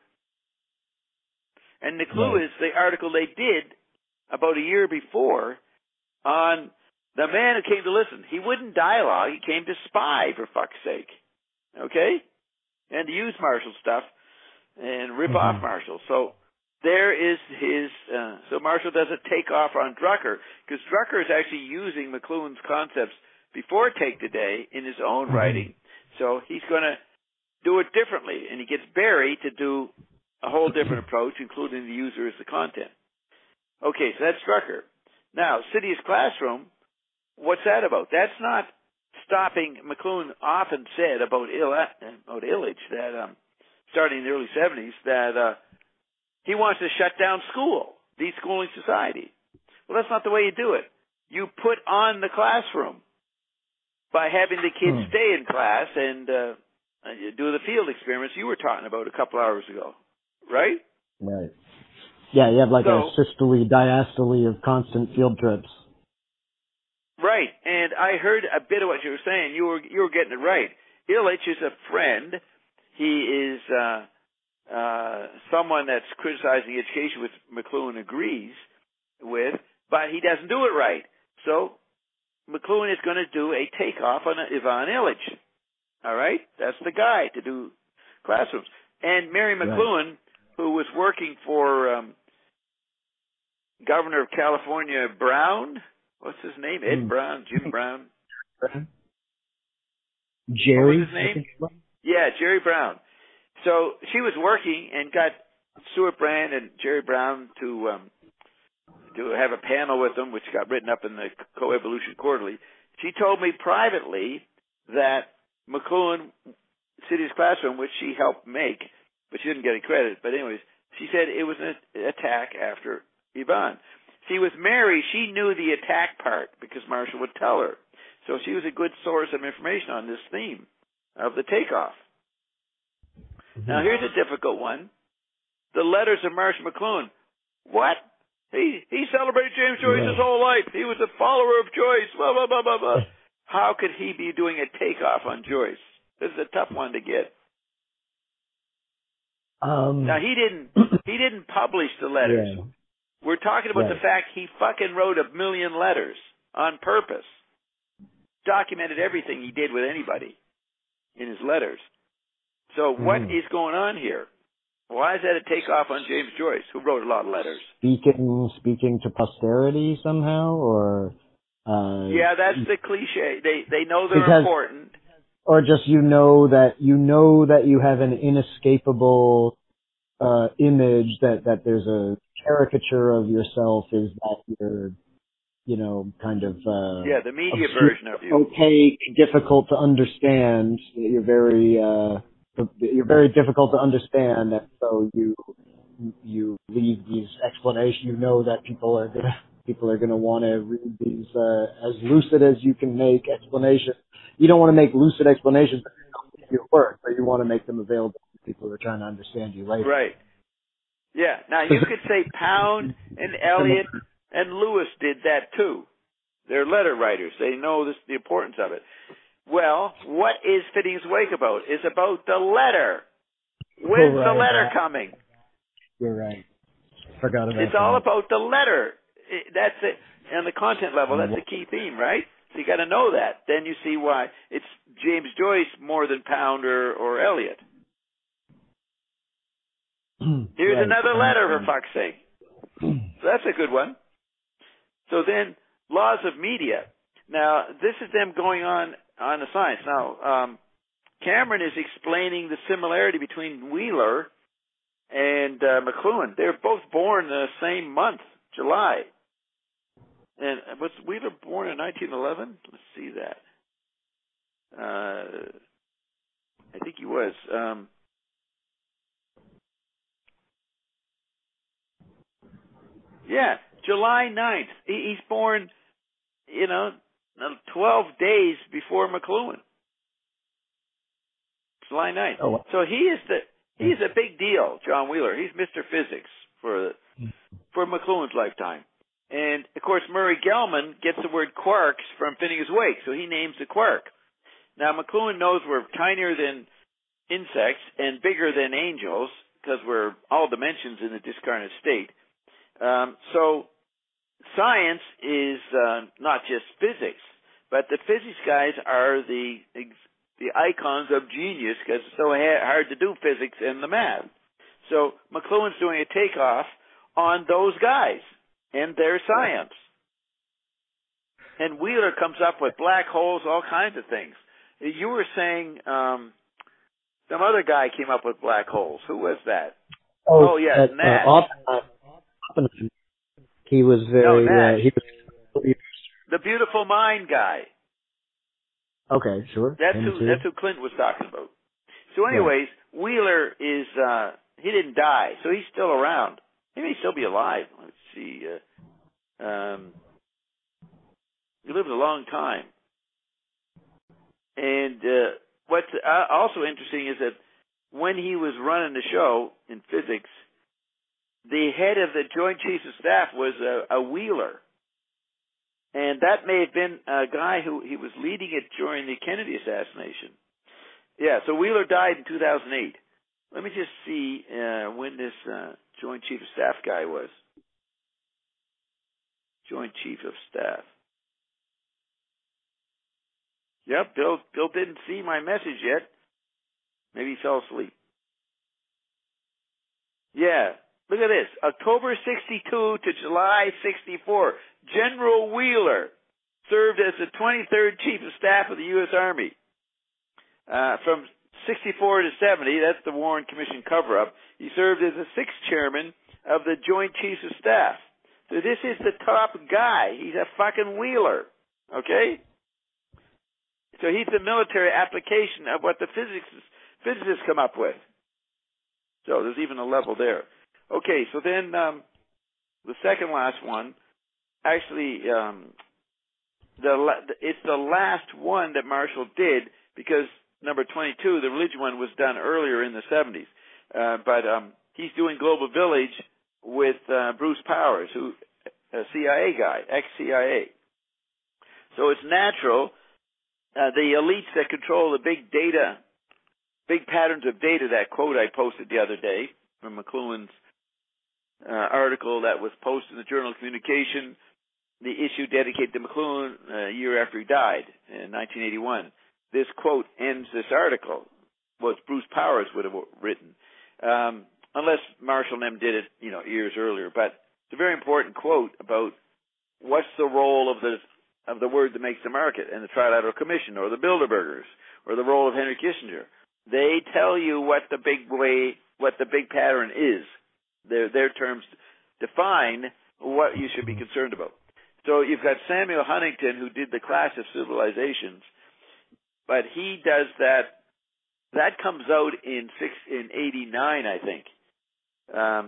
And the clue is the article they did about a year before on the man who came to listen. He wouldn't dialogue. He came to spy, for fuck's sake. Okay? And to use Marshall stuff and rip off Marshall. So there is his, so Marshall does a takeoff on Drucker, because Drucker is actually using McLuhan's concepts before Take Today in his own writing. So he's going to do it differently. And he gets Barry to do a whole different approach, including the user as the content. Okay, so that's Drucker. Now, City's Classroom, what's that about? That's not stopping. McLuhan often said about Illich that, starting in the early 70s, that he wants to shut down school, deschooling society. Well, that's not the way you do it. You put on the classroom by having the kids stay in class and do the field experiments you were talking about a couple hours ago. Right? Right. Yeah, you have like a systole, diastole of constant field trips. Right. And I heard a bit of what you were saying. You were getting it right. Illich is a friend. He is someone that's criticizing education, which McLuhan agrees with, but he doesn't do it right. So McLuhan is going to do a takeoff on Ivan Illich. All right? That's the guy to do classrooms. And Mary McLuhan, who was working for Governor of California Brown. What's his name? Ed Brown? Jim Brown? Jerry? What was his name? Yeah, Jerry Brown. So she was working and got Stuart Brand and Jerry Brown to have a panel with them, which got written up in the Coevolution Quarterly. She told me privately that McLuhan, City's Classroom, which she helped make, but she didn't get any credit. But anyways, she said it was an attack after Ivan. See, with Mary, she knew the attack part because Marshall would tell her. So she was a good source of information on this theme of the takeoff. Now, here's a difficult one. The letters of Marshall McLuhan. What? He celebrated James Joyce his whole life. He was a follower of Joyce, blah, blah, blah, blah, blah. How could he be doing a takeoff on Joyce? This is a tough one to get. Now, he didn't publish the letters. Yeah. We're talking about the fact he fucking wrote 1 million letters on purpose. Documented everything he did with anybody in his letters. So what is going on here? Why is that a takeoff on James Joyce, who wrote a lot of letters? Speaking to posterity somehow, or? Yeah, that's the cliche. They know they're important. Or just you know that you have an inescapable image that there's a caricature of yourself, is that you're kind of the media version of you. Okay, difficult to understand. You're very difficult to understand, and so you leave these explanations. You know that people are gonna want to read these as lucid as you can make explanations. You don't want to make lucid explanations that don't make your work, but you want to make them available to people who are trying to understand you later. Right. Yeah. Now you could say Pound and Elliott and Lewis did that too. They're letter writers. They know the importance of it. Well, what is Finney's Wake about? It's about the letter. When's the letter coming? You're right. Forgot about It's all about the letter. That's it. On the content level, that's the key theme, right? So you got to know that. Then you see why it's James Joyce more than Pound or Elliott. Here's another letter, for fuck's sake. So that's a good one. So then, laws of media. Now, this is them going on the science. Now, Cameron is explaining the similarity between Wheeler and McLuhan. They're both born the same month, July. And was Wheeler born in 1911? Let's see that. I think he was. Yeah, July 9th. He's born, 12 days before McLuhan. July 9th. Oh, wow. So he's a big deal, John Wheeler. He's Mr. Physics for McLuhan's lifetime. And, of course, Murray Gell-Mann gets the word quarks from Phineas Wake, so he names the quark. Now, McLuhan knows we're tinier than insects and bigger than angels because we're all dimensions in the discarnate state. So science is not just physics, but the physics guys are the icons of genius because it's so hard to do physics and the math. So McLuhan's doing a takeoff on those guys and their science. And Wheeler comes up with black holes, all kinds of things. You were saying some other guy came up with black holes. Who was that? Oh yeah, Nash. He was very. Nash. He was the beautiful mind guy. Okay, sure. That's who Clint was talking about. So, anyways, yeah. Wheeler is he didn't die, so he's still around. He may still be alive. Let's see. He lived a long time. And what's also interesting is that when he was running the show in physics, the head of the Joint Chiefs of Staff was a Wheeler. And that may have been a guy who he was leading it during the Kennedy assassination. Yeah, so Wheeler died in 2008. Let me just see when this Joint Chief of Staff guy was. Joint Chief of Staff. Yep, Bill didn't see my message yet. Maybe he fell asleep. Yeah, look at this. October 62 to July 64. General Wheeler served as the 23rd Chief of Staff of the U.S. Army. From 64 to 70, that's the Warren Commission cover-up, he served as the 6th Chairman of the Joint Chiefs of Staff. So this is the top guy. He's a fucking Wheeler. Okay? So he's the military application of what the physicists come up with. So there's even a level there. Okay, so then the second last one, actually, it's the last one that Marshall did because number 22, the religion one, was done earlier in the 70s. But he's doing Global Village with Bruce Powers, who a CIA guy, ex-CIA. So it's natural. The elites that control the big data, big patterns of data, that quote I posted the other day from McLuhan's article that was posted in the Journal of Communication, the issue dedicated to McLuhan a year after he died in 1981. This quote ends this article, what Bruce Powers would have written, unless Marshall and them did it, years earlier. But it's a very important quote about what's the role of the word that makes America and the Trilateral Commission or the Bilderbergers or the role of Henry Kissinger. They tell you what the big pattern is. Their terms define what you should be concerned about. So you've got Samuel Huntington, who did the Clash of Civilizations, but he does that comes out in 89, I think.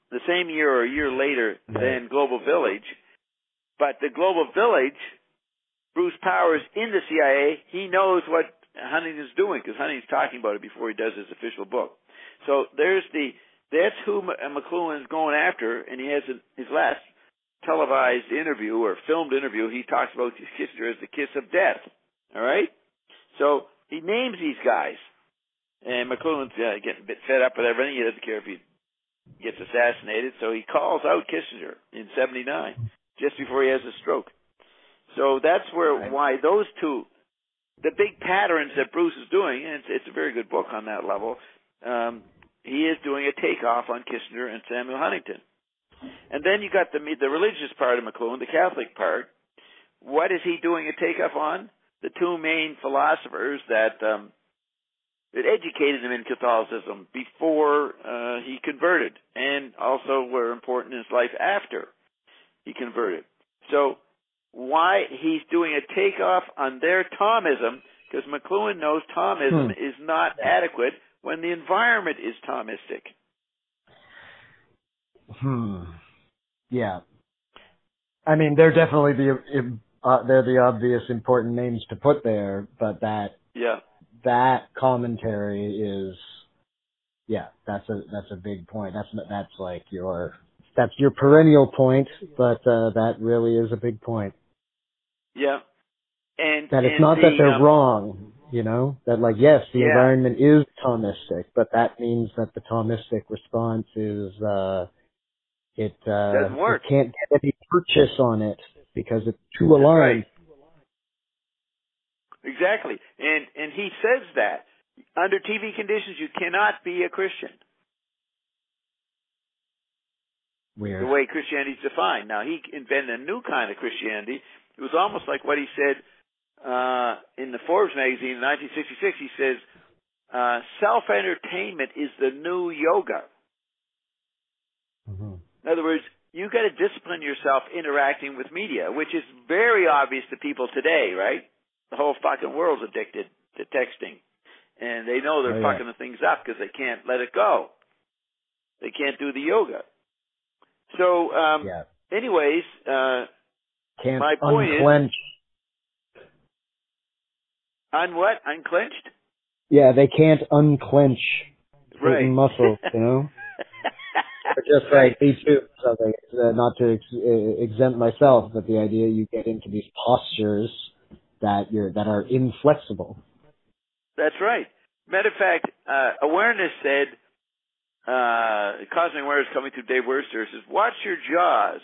the same year or a year later than Global Village. But the Global Village, Bruce Powers in the CIA, he knows what Huntington's doing because Huntington's talking about it before he does his official book. So that's who McLuhan's going after, and he has his last televised interview or filmed interview. He talks about Kissinger as the kiss of death. All right? So he names these guys, and McLuhan's getting a bit fed up with everything. He doesn't care if he gets assassinated, so he calls out Kissinger in '79. Just before he has a stroke. So that's why those two, the big patterns that Bruce is doing, and it's a very good book on that level, he is doing a takeoff on Kissinger and Samuel Huntington. And then you got the religious part of McLuhan, the Catholic part. What is he doing a takeoff on? The two main philosophers that educated him in Catholicism before he converted, and also were important in his life after he converted. So why he's doing a takeoff on their Thomism, because McLuhan knows Thomism is not adequate when the environment is Thomistic. Yeah. I mean, they're definitely they're the obvious important names to put there, but that commentary is, that's a big point. That's like that's your perennial point, but that really is a big point. Yeah. And that it's not that they're wrong, that like, yes, the environment is Thomistic, but that means that the Thomistic response is, doesn't work. It can't get any purchase on it because it's too aligned. Right. Exactly. And he says that under TV conditions, you cannot be a Christian. Weird. The way Christianity is defined. Now, he invented a new kind of Christianity. It was almost like what he said in the Forbes magazine in 1966. He says, self-entertainment is the new yoga. Mm-hmm. In other words, you got to discipline yourself interacting with media, which is very obvious to people today, right? The whole fucking world's addicted to texting. And they know they're fucking the things up because they can't let it go. They can't do the yoga. So, anyways, can't my point unclench. is... what? Unclenched? Yeah, they can't unclench certain muscles, Just like me too, something, not to exempt myself, but the idea you get into these postures that are inflexible. That's right. Matter of fact, Awareness said, Cosmic Awareness coming through Dave Worcester says, watch your jaws.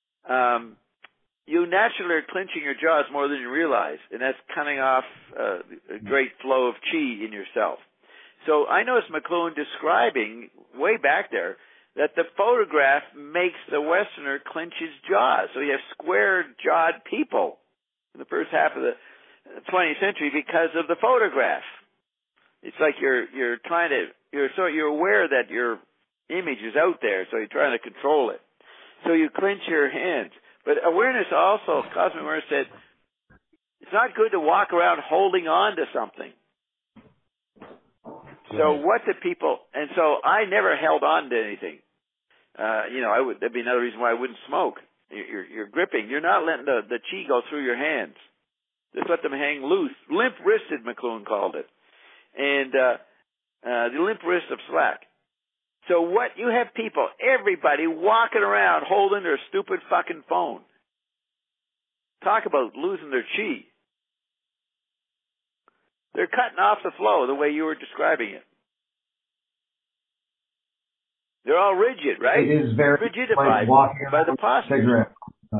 You naturally are clenching your jaws more than you realize, and that's cutting off a great flow of chi in yourself. So I noticed McLuhan describing way back there that the photograph makes the Westerner clench his jaws. So you have square-jawed people in the first half of the 20th century because of the photograph. It's like you're aware that your image is out there, so you're trying to control it. So you clench your hands. But Awareness also, Cosmic Awareness said, it's not good to walk around holding on to something. So what do people, and so I never held on to anything. That'd be another reason why I wouldn't smoke. You're gripping. You're not letting the chi go through your hands. Just let them hang loose. Limp-wristed, McLuhan called it. And the limp wrist of slack. So what, you have people, everybody walking around holding their stupid fucking phone. Talk about losing their chi. They're cutting off the flow the way you were describing it. They're all rigid, right? It is very rigidified by the posture. Cigarette.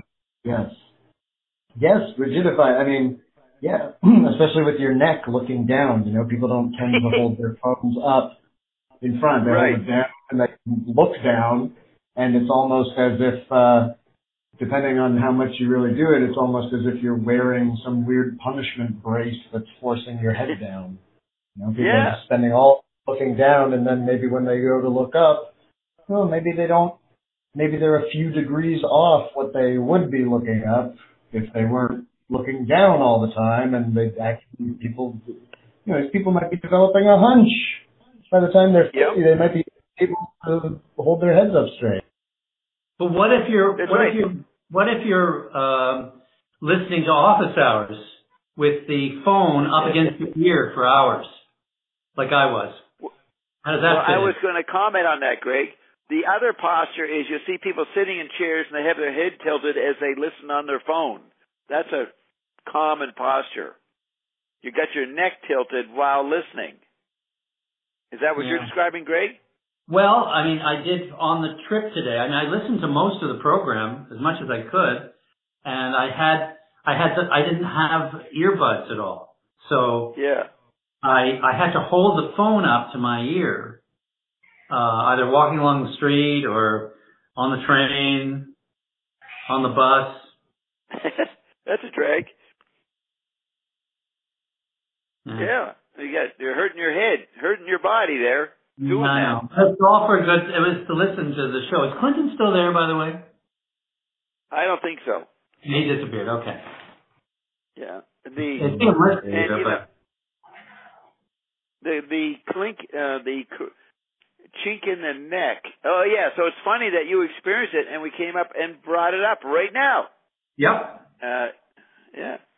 Yes, rigidified. I mean, especially with your neck looking down. People don't tend to hold their phones up in front. They hold it down and they look down, and it's almost as if, depending on how much you really do it, it's almost as if you're wearing some weird punishment brace that's forcing your head down. People are just spending all looking down, and then maybe when they go to look up, maybe they're a few degrees off what they would be looking up if they weren't looking down all the time, and people might be developing a hunch by the time they're 50. They might be able to hold their heads up straight. But what if you're That's right. what if you're listening to office hours with the phone up against your ear for hours, like I was? How does that fit? I was going to comment on that, Greg. The other posture is you see people sitting in chairs and they have their head tilted as they listen on their phone. That's a common posture. You got your neck tilted while listening. Is that what you're describing, Greg? Well, I mean, I did on the trip today. I mean, I listened to most of the program as much as I could, and I didn't have earbuds at all. So yeah, I had to hold the phone up to my ear, either walking along the street or on the train, on the bus. That's a drag. Yeah. You're hurting your head, hurting your body there. Doing I know. It's all for good. It was to listen to the show. Is Clinton still there, by the way? I don't think so. He disappeared. Okay. Yeah. The clink, the chink in the neck. Oh yeah. So it's funny that you experienced it, and we came up and brought it up right now. Yep. Yeah.